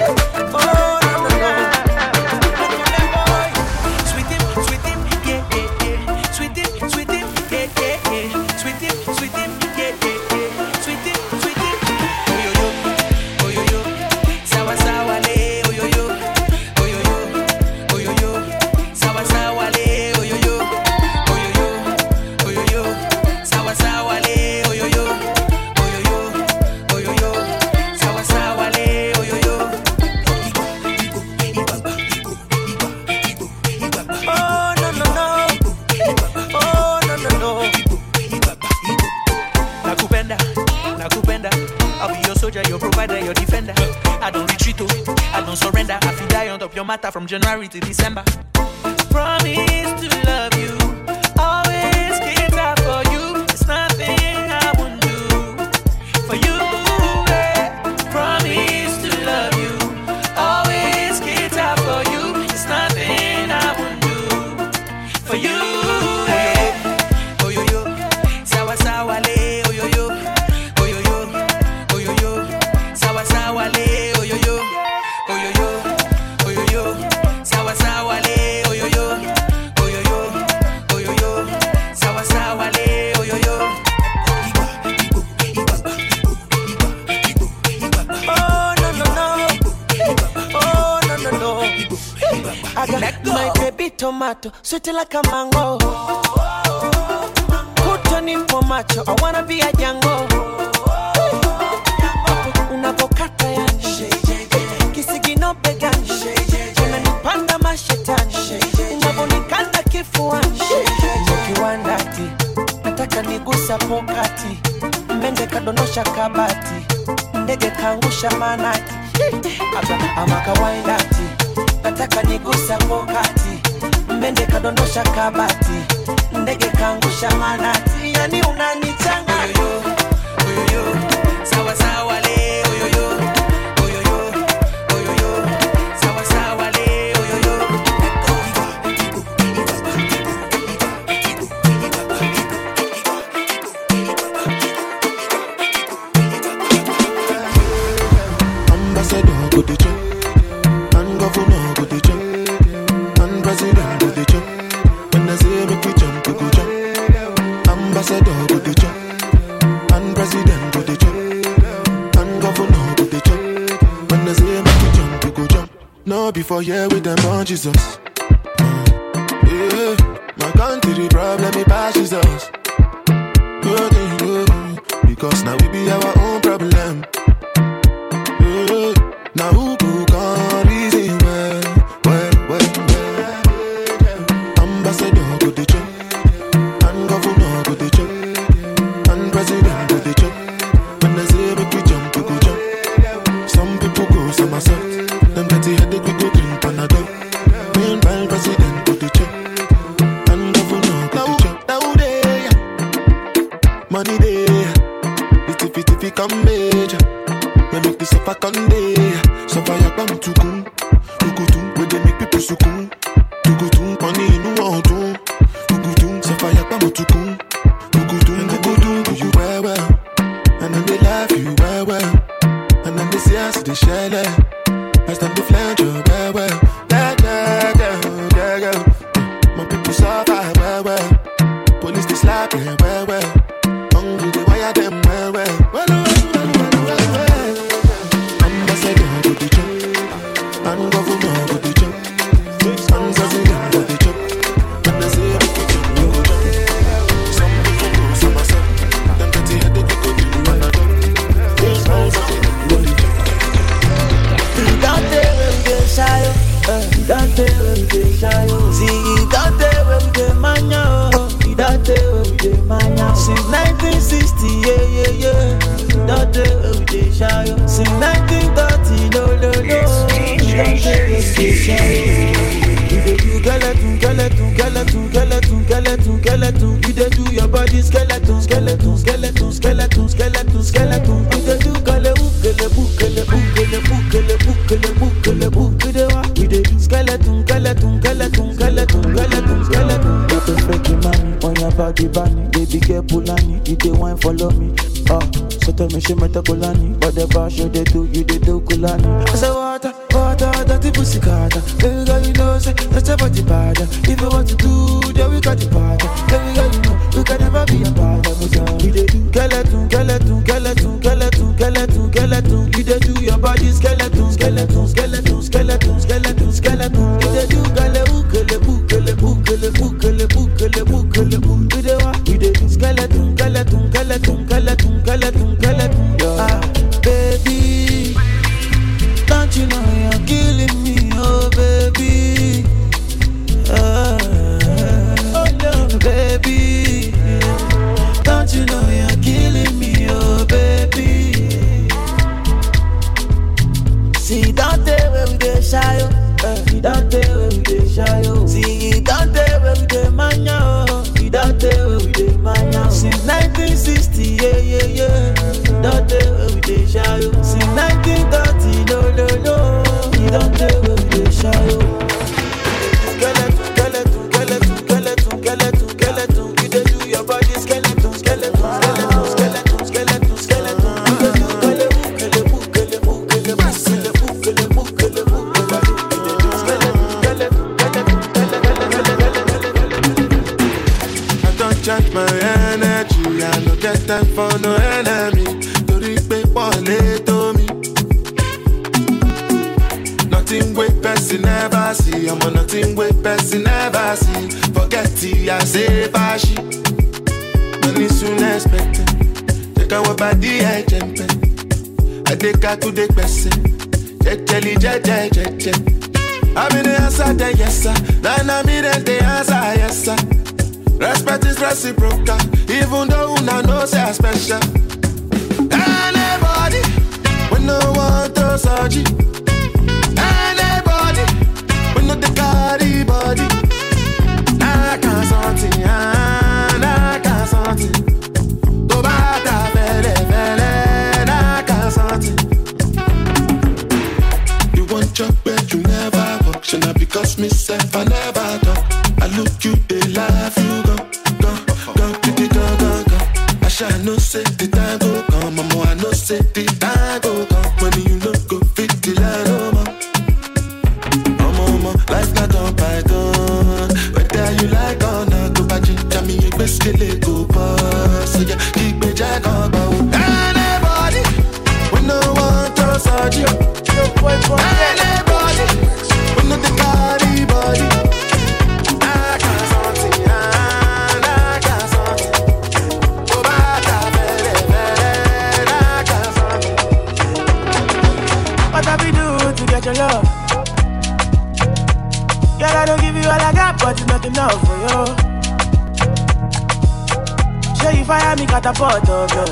Matter from January to December. Promise to love you, always cater for you. It's nothing I won't do for you. Eh. Promise to love you, always cater for you. It's nothing I won't do for you. Eh. Oh yo yo, sawa sawa le. Oh yo yo, oh yo yo, oh yo yo, sawa sawa le. Oh yo yo. baby tomato, sweet like a mango. Put on in for macho, I wanna be a Django. Unavokata yani, kisigino begani, unanipanda mashetani, unavonikanda kifuani. Kiwandati, nataka nigusa pokati, mende kadonosha kabati, ndege kaangusha manati. Ama kawaindati, nataka nigusa pokati, mende kadondosha kabati, ndege kaangusha manati. Yani unanichanga yo yo yo, sawa sawa le yo yo yo yo yo yo, sawa sawa le yo yo. Ambassador go the check, and governor go the check, and president go the check. When I say make we jump, we go jump. Ambassador go the check, and president go the check, and governor go the check. When I say make we jump, we go jump. No before here with them on Jesus. Yeah, my country problem it passes us. Good thing, good, because now we be our own problem. Now who go can reason well, well, well, well. Ambassador go the check, and governor go the check, and president go the check. When I say make we jump, we go jump. Some people go somersault, them dirty headache we go drink Panadol. Meanwhile president go the check, and governor go the check. Now they money there, it's if it come major. We make this up a Conde. So fire come to come, to go to where they make people succumb. To go to money in the world, to go to so fire come to come, to go to and go to do you well well, and then they laugh you well well, and then they see us they share it. As them they flange you well well, yeah yeah yeah yeah yeah. My people suffer well well, police they slap them well well, hungry they wire them well well, well well. And governor go the jump, and president go the jump. When I say make we jump, we go jump. Some people go somersault, them dirty headache go drink Panadol. Yes, and president go the jump. Don't tell where we get shy, don't tell where we get shy. See, don't tell where we get mania, don't tell where we get mania. Since nineteen sixty, yeah yeah yeah. Don't tell where we get shy. Since nineteen thirty, no no no. You dey do skeleton, skeleton, skeleton, skeleton, skeleton, skeleton. You dey do your body skeleton, skeleton, skeleton, skeleton, skeleton, skeleton. You dey do kele ukele bukele bukele bukele bukele bukele bukele. You dey do skeleton, skeleton, skeleton, skeleton, skeleton, skeleton. You dey fake money on your body, bunny. Baby girl Pulani, you dey wine follow me. Oh, so tell me she meta Kulani, but the bar show they do, you they do Kulani. I say water, water, dirty pussy carter. Baby girl, you know say that's about the bad. If you want to do, then we got the part. Baby girl, you know we can never be a part. We they do skeleton, skeleton, skeleton, skeleton, skeleton, skeleton. You they do your body skeleton, skeleton, skeleton, skeleton, skeleton, skeleton. You they do kale ukele bukele bukele bukele bukele bukele bukele. We they what? We they do skeleton, skeleton, skeleton, skeleton. Skeleton, skeleton, ah, baby, don't you know you're killing me, oh baby, ah, oh no, baby, don't you know you're killing me, oh baby. See, don't tell where we get shy, oh, don't tell where we get shy, oh. See, don't tell where we get mania, oh, don't tell where we get mania. Since nineteen sixty, yeah, yeah, yeah. Don't tell where we get shy, oh. Since nineteen thirty, no, no, no. Don't tell where we get shy, oh. Skeleton, skeleton, skeleton, skeleton, skeleton, skeleton. You dey do your body skeleton, skeleton, skeleton, skeleton, skeleton, skeleton. You dey do kele bukele bukele bukele bukele bukele bukele bukele. You dey do skeleton, skeleton, skeleton, skeleton, skeleton. I don't charge my energy, I no get time for no enemy. Tori pe pole to me. nothing with person never see. I'm on nothing with person never see. Forget it, I say bashi. Money soon expected. Take our body, I jump. I take her to the person. Jelly, jelly, jelly. I'm in the answer, the yes sir. Then I'm in the answer, yes sir. Respect is reciprocal, even though I know say special. Anybody, we no want to surgery. Anybody, we no the carry body. I can't something, I can't something. Go back to vele, vele, I can't something. You want job where you never walk, should not because myself I never talk. I look you, they laugh, you go, go, go, go, go, go, go. I shall no say the time go come, mama, I no say the time go come. When you no go fit the line, oh, ma. Oh, mama, life not on python. Whether you like or not, go back to me, you best kill it, go pass. So yeah, keep me jack on, go. Anybody, we no want to search you. Anybody, we no the carry body. Your love. Girl, I don't give you all I got, but it's not enough for you. Show you fire me catapult of you.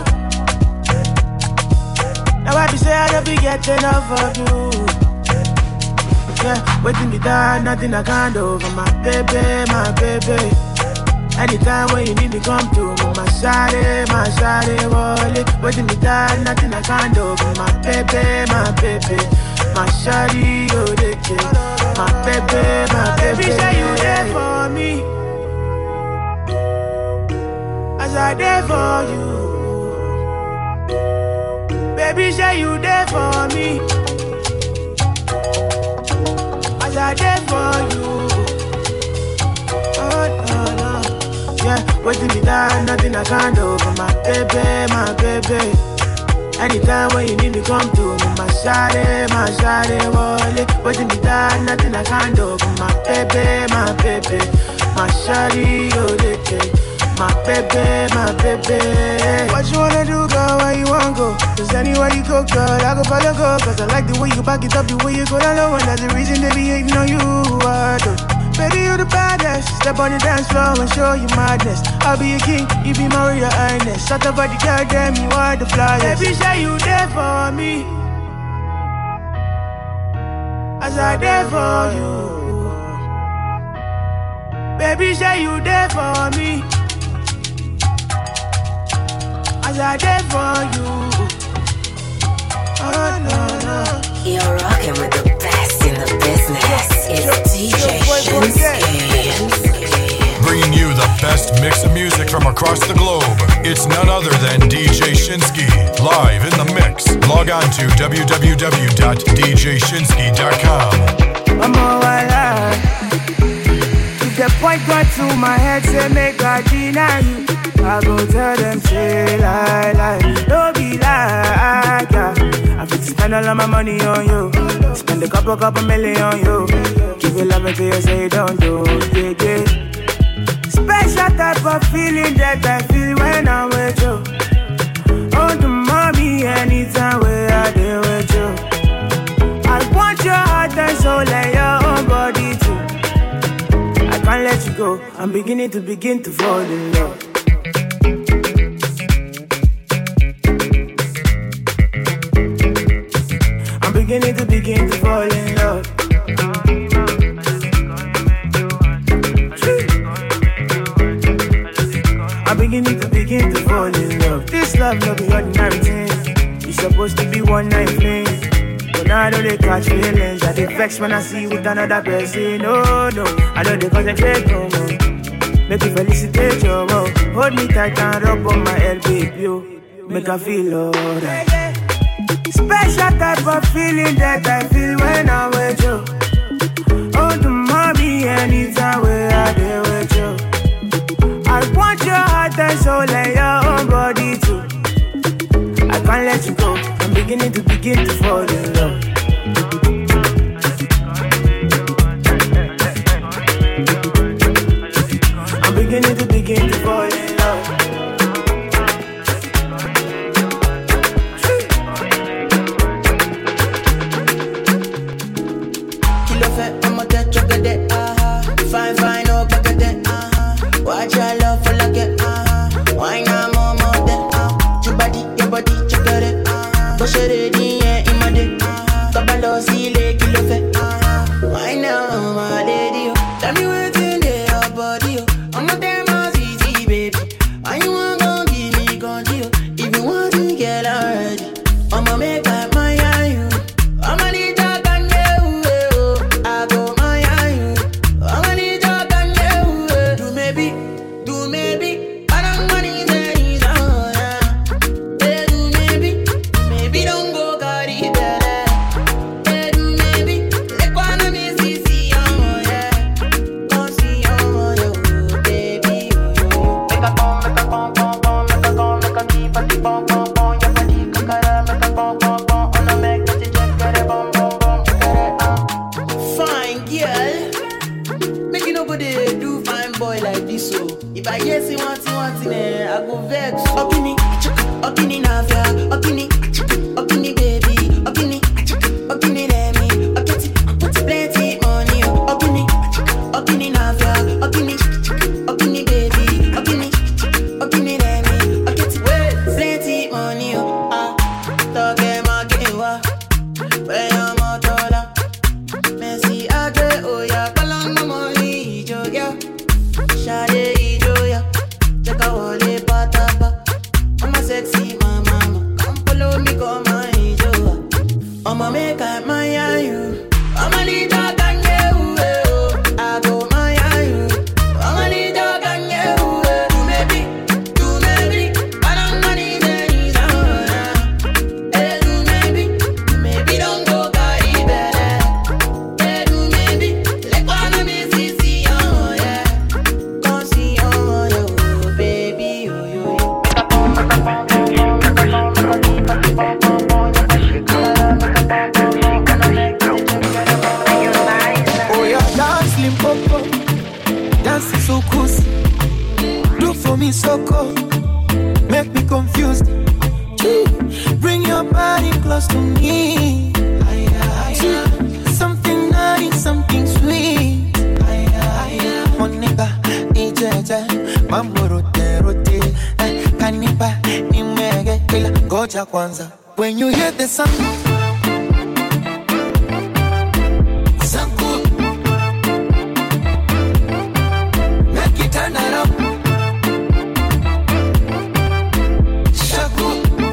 Now I be say I don't be getting enough of you. Yeah, waiting me down, nothing I can't do for my baby, my baby. Anytime when you need me, come to me, my shawty, my shawty, wallet. Waiting me down, nothing I can't do for my baby, my baby. My shawty, oh, they care. My baby, my baby. Baby, say you there for me. As I there for you. Baby, say you there for me. As I there for you. Oh, no, no. Yeah, waiting me down, nothing I can't do for my baby, my baby. Anytime when you need me, come to me, my shawty, my shawty, wallet. Waiting me down, nothing I can't do for my baby, my baby. My shawty, oh, they care. My baby, my baby. What you wanna do, girl, where you wanna go? Cause anywhere you go, girl, I go follow, go. Cause I like the way you back it up, the way you go down low. And that's the reason they be hating on you, I do. Baby, you the baddest. Step on the dance floor and show you madness. I'll be a king, you be my royal highness. Shut up, body, girl, damn, you are the flyest. Baby, say you there for me. As I there for you. Baby, say you there for me. As I there for you. Oh, no, no. You're rocking with the best in the business. It's D J Shinsky. Bringing you the best mix of music from across the globe. It's none other than D J Shinsky. Live in the mix. Log on to w w w dot d j shinsky dot com. I'm all alive. If the point got to my head, say make I deny you. I go tell them, say lie, lie. Don't be like, yeah. I fit spend all of my money on you. Spend a couple, couple million on you. Give you love until you say don't do, yeah, yeah. Special type of feeling that I feel when I'm with you. Oh, the mommy, anytime where I deal with you. I want your heart and soul and your own body too. I can't let you go. I'm beginning to begin to fall in love. Beginning to begin to fall in love. I'm beginning to begin to fall in love. This love no be ordinary thing. It's supposed to be one night fling. But now I know they catch feelings. I they vex when I see you with another person. No, no, I know they concentrate no more. Make you felicitate your love. Hold me tight and rub on my head, baby, yo. Make I feel alright. Special type of feeling that I feel when I'm with you. Oh, the mommy, anytime where I deal with you. I want your heart and soul and your own body too. I can't let you go. I'm beginning to begin to fall in love. delay, kill your fe. Why now, my lady? Tell me what's in your body. I'm not there, my easy, baby. Why you want to give me control? If you want to get already, I'ma make up my you. I'ma need your can you. I go my you. I'ma need your can you. Do maybe, do maybe. I don't want it any down. Yeah, do maybe, maybe don't go carry better. Yeah, do maybe. Let one me see see oh yeah. Come see oh yo baby yo. Make a pom, make a pom pom pom, make a pom, make a keep a keep pom pom pom. Your body kakara, make a pom pom pom. On a make that you just get it bom bom bom. Fine girl, make you nobody do fine boy like this so. If I hear see one thing one thing eh, I go vex. Okini, okini navia, okini, okini baby, okini, okini lemi, okiti, put plenty money. Okini, okini navia, okini, okini baby, okini, okini lemi, okiti, plenty money. Ah, toge makewa, where I'm a dollar. Messi agre oya, kalanga money joya, shade ijoya, cheka wale patapa. I'm a sexy mama, come follow me, come my joya. I'ma make up my you. I'ma need your can you. I go my you. I'ma need your can you. Do maybe, do maybe. I don't want it any down. Hey, do maybe, maybe don't go carry better. Hey, do maybe, let one of me see see oh yeah. Come see oh yo baby yo yo yo. Make a pom, make a pom pom pom, make a pom, make a keep a keep pom pom pom. Make a shake it, make a pom pom pom, make a make that you just get it bom. Oh yeah, dance limpopo, dance so cool. Do for me so cool, make me confused. Bring your body close to me. Something nice, something sweet. Monica, ijeje, mambo rote rote. Kanipa, nimege, ila ngoja kwanza. When you hear the sound, sound good. Make it turn around. Shaku.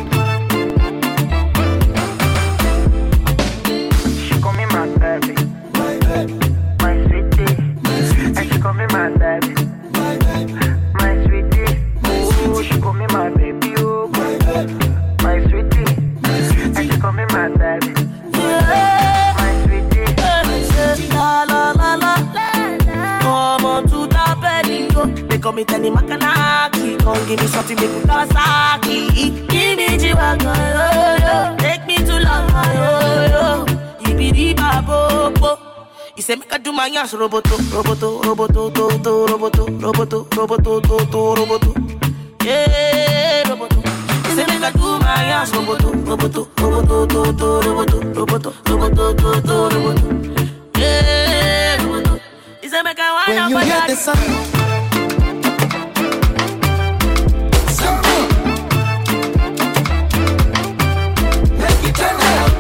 She call me my baby, my baby, my sweetie, my sweetie. And she call me my baby, my baby, my sweetie. Oh, she call me my baby, oh my baby, my sweetie, my sweetie. And she call me my baby, my sweetie, my sweetie. La la la la la. Come on to the belly, go. They call me Tani Makanaki. Come give me something, make me Kawasaki. Give me Jiwaka, yo yo. Take me to Lama, yo yo. Ibidi Babopo. He say make I do my ass roboto, roboto, roboto, to to roboto, roboto, roboto, to to roboto. Yeah, roboto. He say make I do my ass roboto, roboto, roboto, to to roboto, roboto, roboto, to to roboto. Yeah, roboto. He say make I wind up my hear the sound. Make it turn around.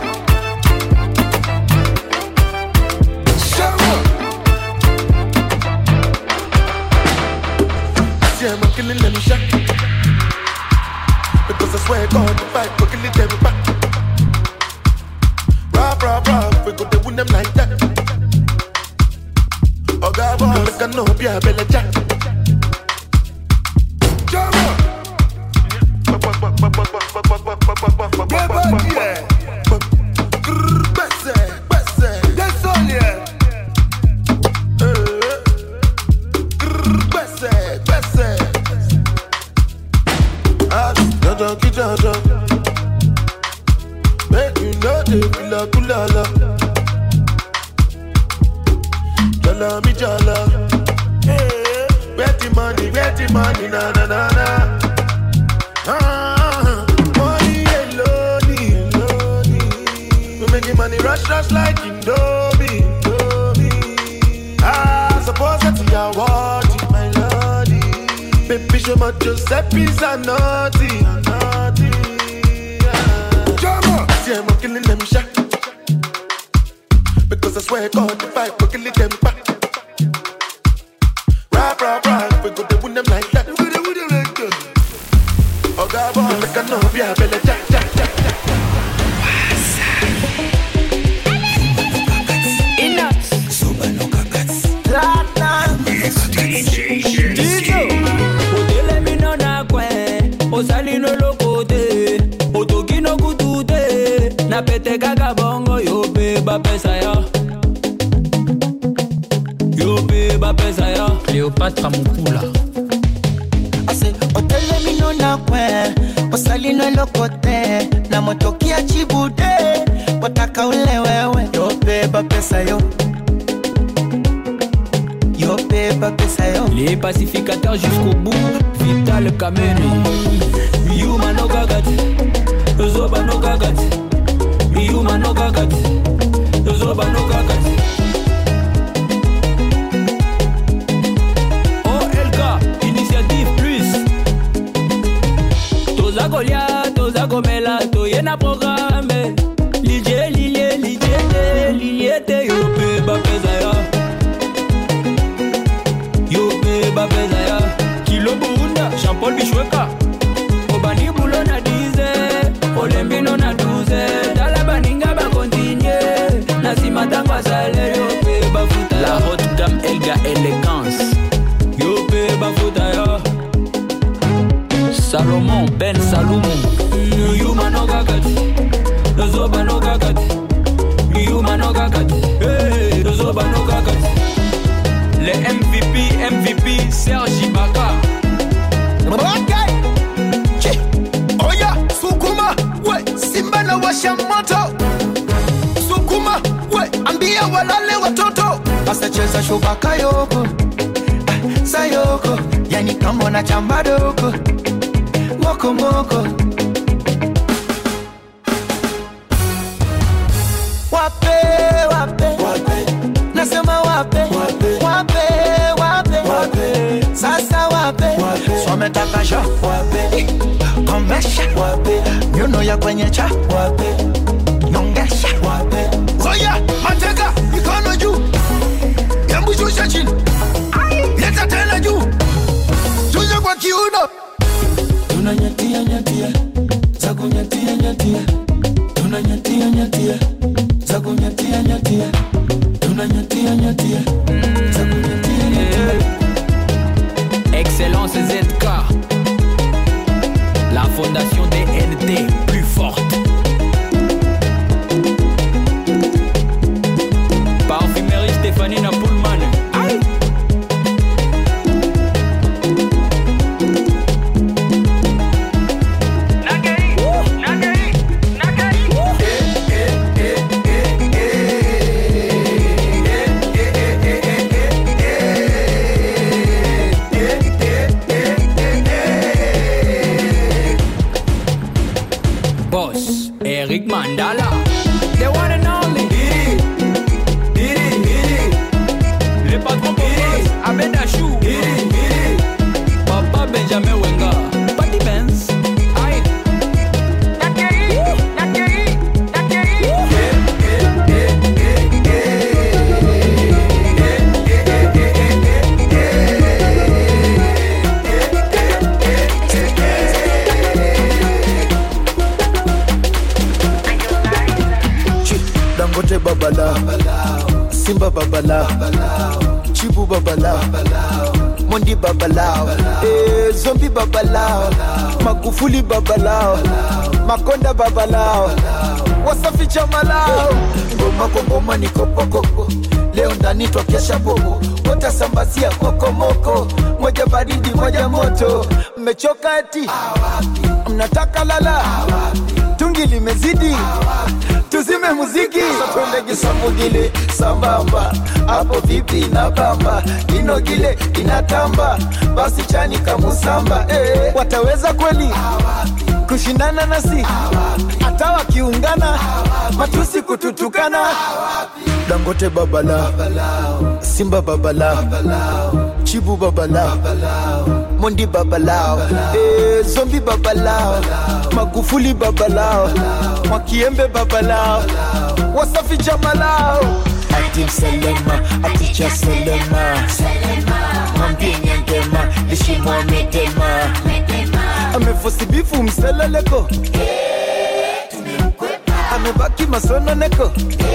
Yeah, I'm killing them shot. Because I swear God, the fight, we're killing them back. Rah, rah, rah, we go to win them like that. Oh, God, boy, make a no be a belly jack. Jump up! Yeah, grrr, Bessie, Bessie, that's all, yeah. Jojo, jojo, make you know the kula kula la. Jala mi jala, hey, where the money, where the money, na na na na. Ah, money alone, alone. We making money rush rush like Indomie, Indomie. Ah, suppose that's your word, my lordy. Baby, show my Giuseppe's a naughty, a naughty. Yeah. See, I'm killing them shot. Cause I swear God, the fight will kill them back. Rap, rap, rap, we go to win them like that. We go to win them like that. Oh God, boy, like I know, yeah, better jack, jack, jack, jack. Enough. Soba no kagats. Platinum. It's D J Shinsky. Odele mi no na kwe, osali no lokote, otoki no kutute, na pete kaka bongo yo pe ba pesa ya, yo pe ba pesa ya. Cleopatra Mukula. Ase odele mi no na kwe, osali no lokote, na motoki ya chibude, wataka ule wewe, yo pe ba pesa yo. Les pacificateurs jusqu'au bout, Vital Kameni. Yuma no gagat, Zoba no gagat, Yuma no gagat, Zoba no gagat. O L K, Initiative Plus. Toza Golia, Toza Gomela, Toyena programme. Lilie, Lilie, Lilie, Lilie, te yope, bapezaya. Babezaya, Kilo Burunda, Jean-Paul Bichweka, Obani Boulon na dize, Olembino na douze, Dalabaninga ba continue, Nasima Tangwa Sale, Yope Bafuta. La haute gamme Elga Elegance, Yope Bafuta ya. Salomon Ben Salomon, Yuma no Gagati, Zoba no Gagati, Yuma no Gagati, hey, Zoba no Gagati. Les M V P, M V P, Serge Ibaka. Ok. Oya, Sukuma, we, Simba na washa moto. Sukuma, we, ambia walale watoto. Basta cheza shubaka yoko, ah, sayoko, yani kama na chamba doko. Moko moko. Wape, wape, wape. Nasema wape, wape, wape, wape, wape. Sasa wape, wape. Sometaka sha, wape. Komesha, wape. Nyuno ya kwenye cha, wape. Nyongesha, wape. Oya, mateka, mikono juu. Yambu shusha chini. Leta tena juu. Tuja kwa kiuno. Tunanyatia, nyatia. Zaku nyatia, nyatia. Tunanyatia, nyatia. Zaku nyatia, nyatia. Tunanyatia, nyatia. Zaku nyatia, nyatia. Excellence Z K. La fondation des N T plus forte. Parfumerie Stéphanie Napoulman. Aïe. Eric Mandala, the one and only. Didi, Didi, Didi. Le patron Didi, Abed Achou. Didi, Didi. Papa Benjamin Wenga, Patty Benz. Aïe. Nakeri, Nakeri, Nakeri. Dangote babala, Simba babala, Chibu babala, Mondi babala, eh, Zombi babala, Magufuli babala, Makonda babala, Wasafi chamalao. Ngoma kwa ngoma ni kopo kopo, leo ndani twakesha bobo, wote sambazia koko moko, moja baridi moja moto. Mmechoka eti, mnataka lala, tungi limezidi, tuzime muziki. Twende kisambugile sambamba, hapo vipi na bamba, ino gile inatamba, basi chani kamusamba. Eh, wataweza kweli kushindana nasi, hata wakiungana matusi kututukana. Dangote babala, Simba babala, Chibu babala, Mondi babala, eh, Zombi babala, Magufuli babala, Mwakiembe babala, Wasafi jamalao. Dim Selema, Aticha Selema, Mwambie Nyangema, Lishimwa Medema, amefosi bifu mseleleko, amebaki masono neko,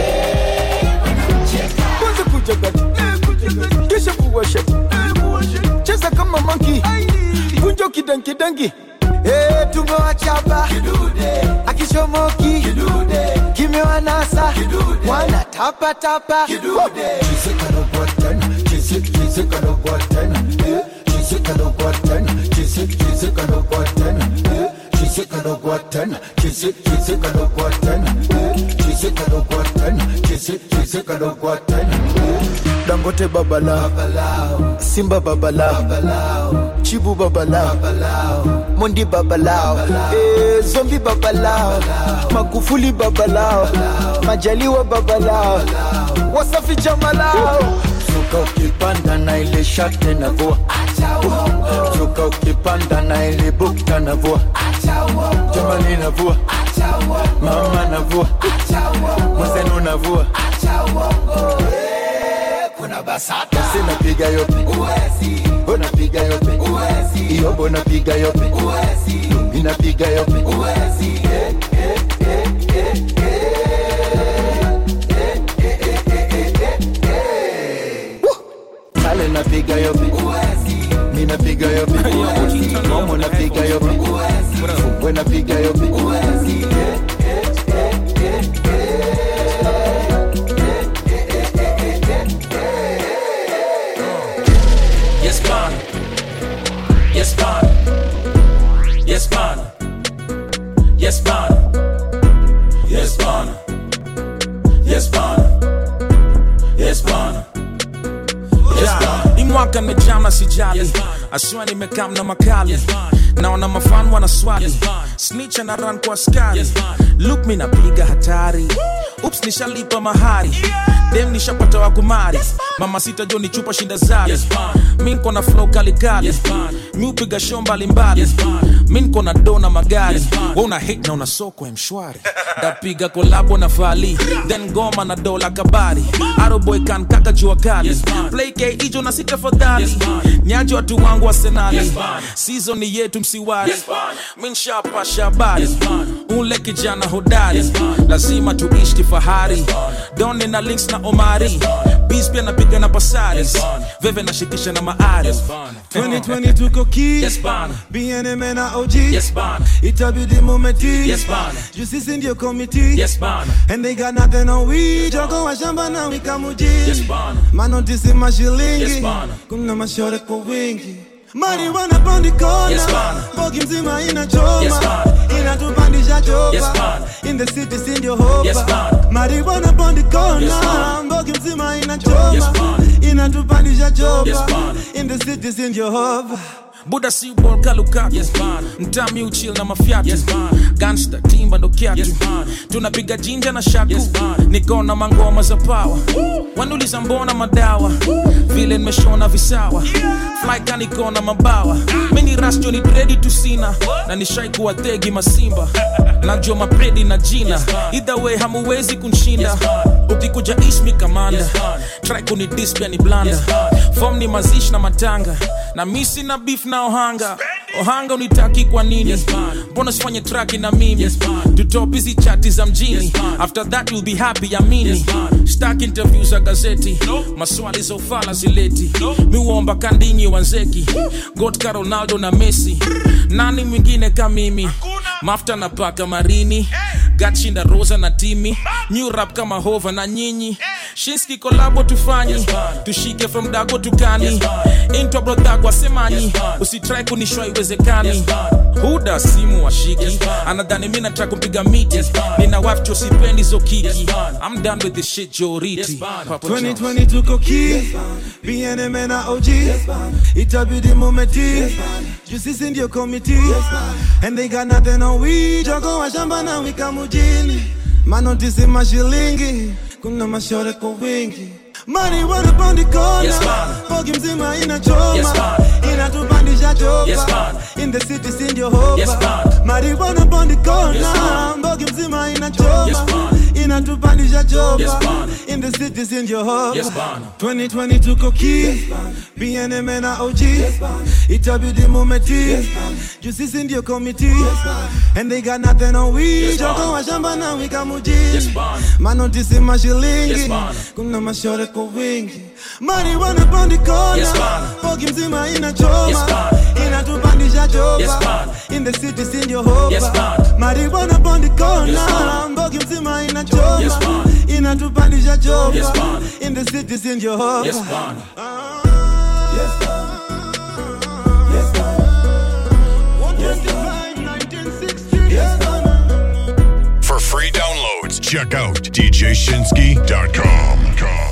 kwanza kuja gati, kisha kuwasha, cheza kama monkey, punjo kidangi dangi. Eh, tumewachapa akishomoki kimewa nasa wana tapa tapa chise kanogwatan chise chise kanogwatan chise kanogwatan chise chise kanogwatan chise kanogwatan chise chise kanogwatan chise kanogwatan chise chise kanogwatan Dangote babala Simba babala Chibu babala Mondi babalao, eh, Zombi babalao, Magufuli babalao, Majaliwa babalao, Wasafi jamalao. Suka ukipanda na ile shate na vua, Suka ukipanda na ile bukta na vua, Jamali na vua, Mama na vua, Mwazenu na vua, kuna basata sina piga yope uwezi ona piga yope uwezi iyo bona piga yope uwezi mina piga yope uwezi eh eh eh eh eh sale na piga yope uwezi mina piga yope uwezi momo na piga yope uwezi fungwe na piga yope uwezi eh Yes, man. Yes, man. Yes, man. Yes, man. Yes, man. Yes, man. Yes, man. Yes, man. Ni mwaka nimejama sijali, aswa nimekam na makali, naona mafan wana swali, snitch na run kwa askari, look mi napiga hatari, ups nishalipa mahari, dem nishapata wa kumari, mama sita jo ni chupa shinda zari, mi nko na flow kali kali, mi upiga show mbali mbali, mi nko na do na magari, wewe una hate na una soko mshwari, dapiga kolabo na fali, then goma na dola kabari, Arrow boy kan kaka jua kali, play K ijo na sita fadhali, nyaji watu wangu wa senali, season ni yetu msiwari, mi nshapa shabari, ule kijana hodari, lazima tuishi kifahari, Doni na links na Omari, Beast pia napiga na pasaris, Veve na shikisha na maari, twenty twenty tuko key, B N M na O G, itabidi mumeti, Justice ndio committee, and they got nothing on we, Jogo wa shamba na wika mujini, manotisi mashilingi, kuna mashore kwa wingi, marijuana pondi kona, bogi mzima inachoma, inatupandisha chopa, in the city sindio hopa, marijuana pondi kona, bogi mzima inachoma, inatupandisha chopa, in the city sindio hopa. Buda si ball kalukatu, yes, mtami uchill na mafiatu, yes, gangster timba ndo kiatu, yes, tunapiga jinja na shaku, yes, niko na mangoma za power, wanuliza mbona madawa, vile nimeshona visawa, fly kaniko na mabawa, mini rasto ni ready to sina, na nishai kuwa tegi masimba, najua mapredi na jina, either way hamuwezi kunshinda, ukikuja ismi kamanda, try kuni dispia ni blanda, form ni mazishi na matanga, na misi na beef na ohanga, ohanga unitaki kwa nini, mbona sifanye traki na mimi, tutop hizi chati za mjini, after that you'll be happy amini, stack interviews za gazeti, maswali za ufala zileti, miuomba kandinyi wanzeki, Gotka Ronaldo na Messi, nani mwingine kama mimi, mafta na paka marini, Gatshinda Rosa na Timi, new rap kama Hova na nyinyi, Shinski kolabo tufanyi, tushike from Dago tukani, into brother kwa semani, usitry kunishwa iwezekani, Huda simu wa shiki, anadhani mina try kumpiga miti, nina wife cho sipendi zo kiki, I'm done with this shit Joriti, twenty twenty tuko key, B N M na O G, itabidi mumeti, Justice ndio committee, and they got nothing on we, Jogo wa shamba na wika mujini, manotisi mashilingi, kuna mashore kwa wingi, marijuana pondi kona, bogi mzima inachoma, inatupandisha chopa, in the city sindio hopa, marijuana pondi kona, bogi mzima inachoma, inatupandisha chopa. Yes, bana. In the cities in Jehovah. Yes, bana. twenty twenty tuko key. Yes, B N M na O G. Yes, itabidi mumeti. Yes, juu sisi ndio committee. Yes, and they got nothing on we. Yes, Joko wa shamba na wika muji. Yes, bana. Manotisi mashilingi. Yes, bana. Kuna mashore kwa wingi. Marijuana pondi kona. Yes, bana. Pogi mzima inachoma. Yes, bana. Inatupandisha chopa. Yes, bana. In the cities in Jehovah. Yes, bana. Marijuana pondi kona. Yes, bana. Mbogi mzima inachoma. Yes, bana. Inatupandisha chopa. Yes, bana. In the cities in Jehovah. Yes, bana. Yes, For free downloads, check out D J Shinsky dot com.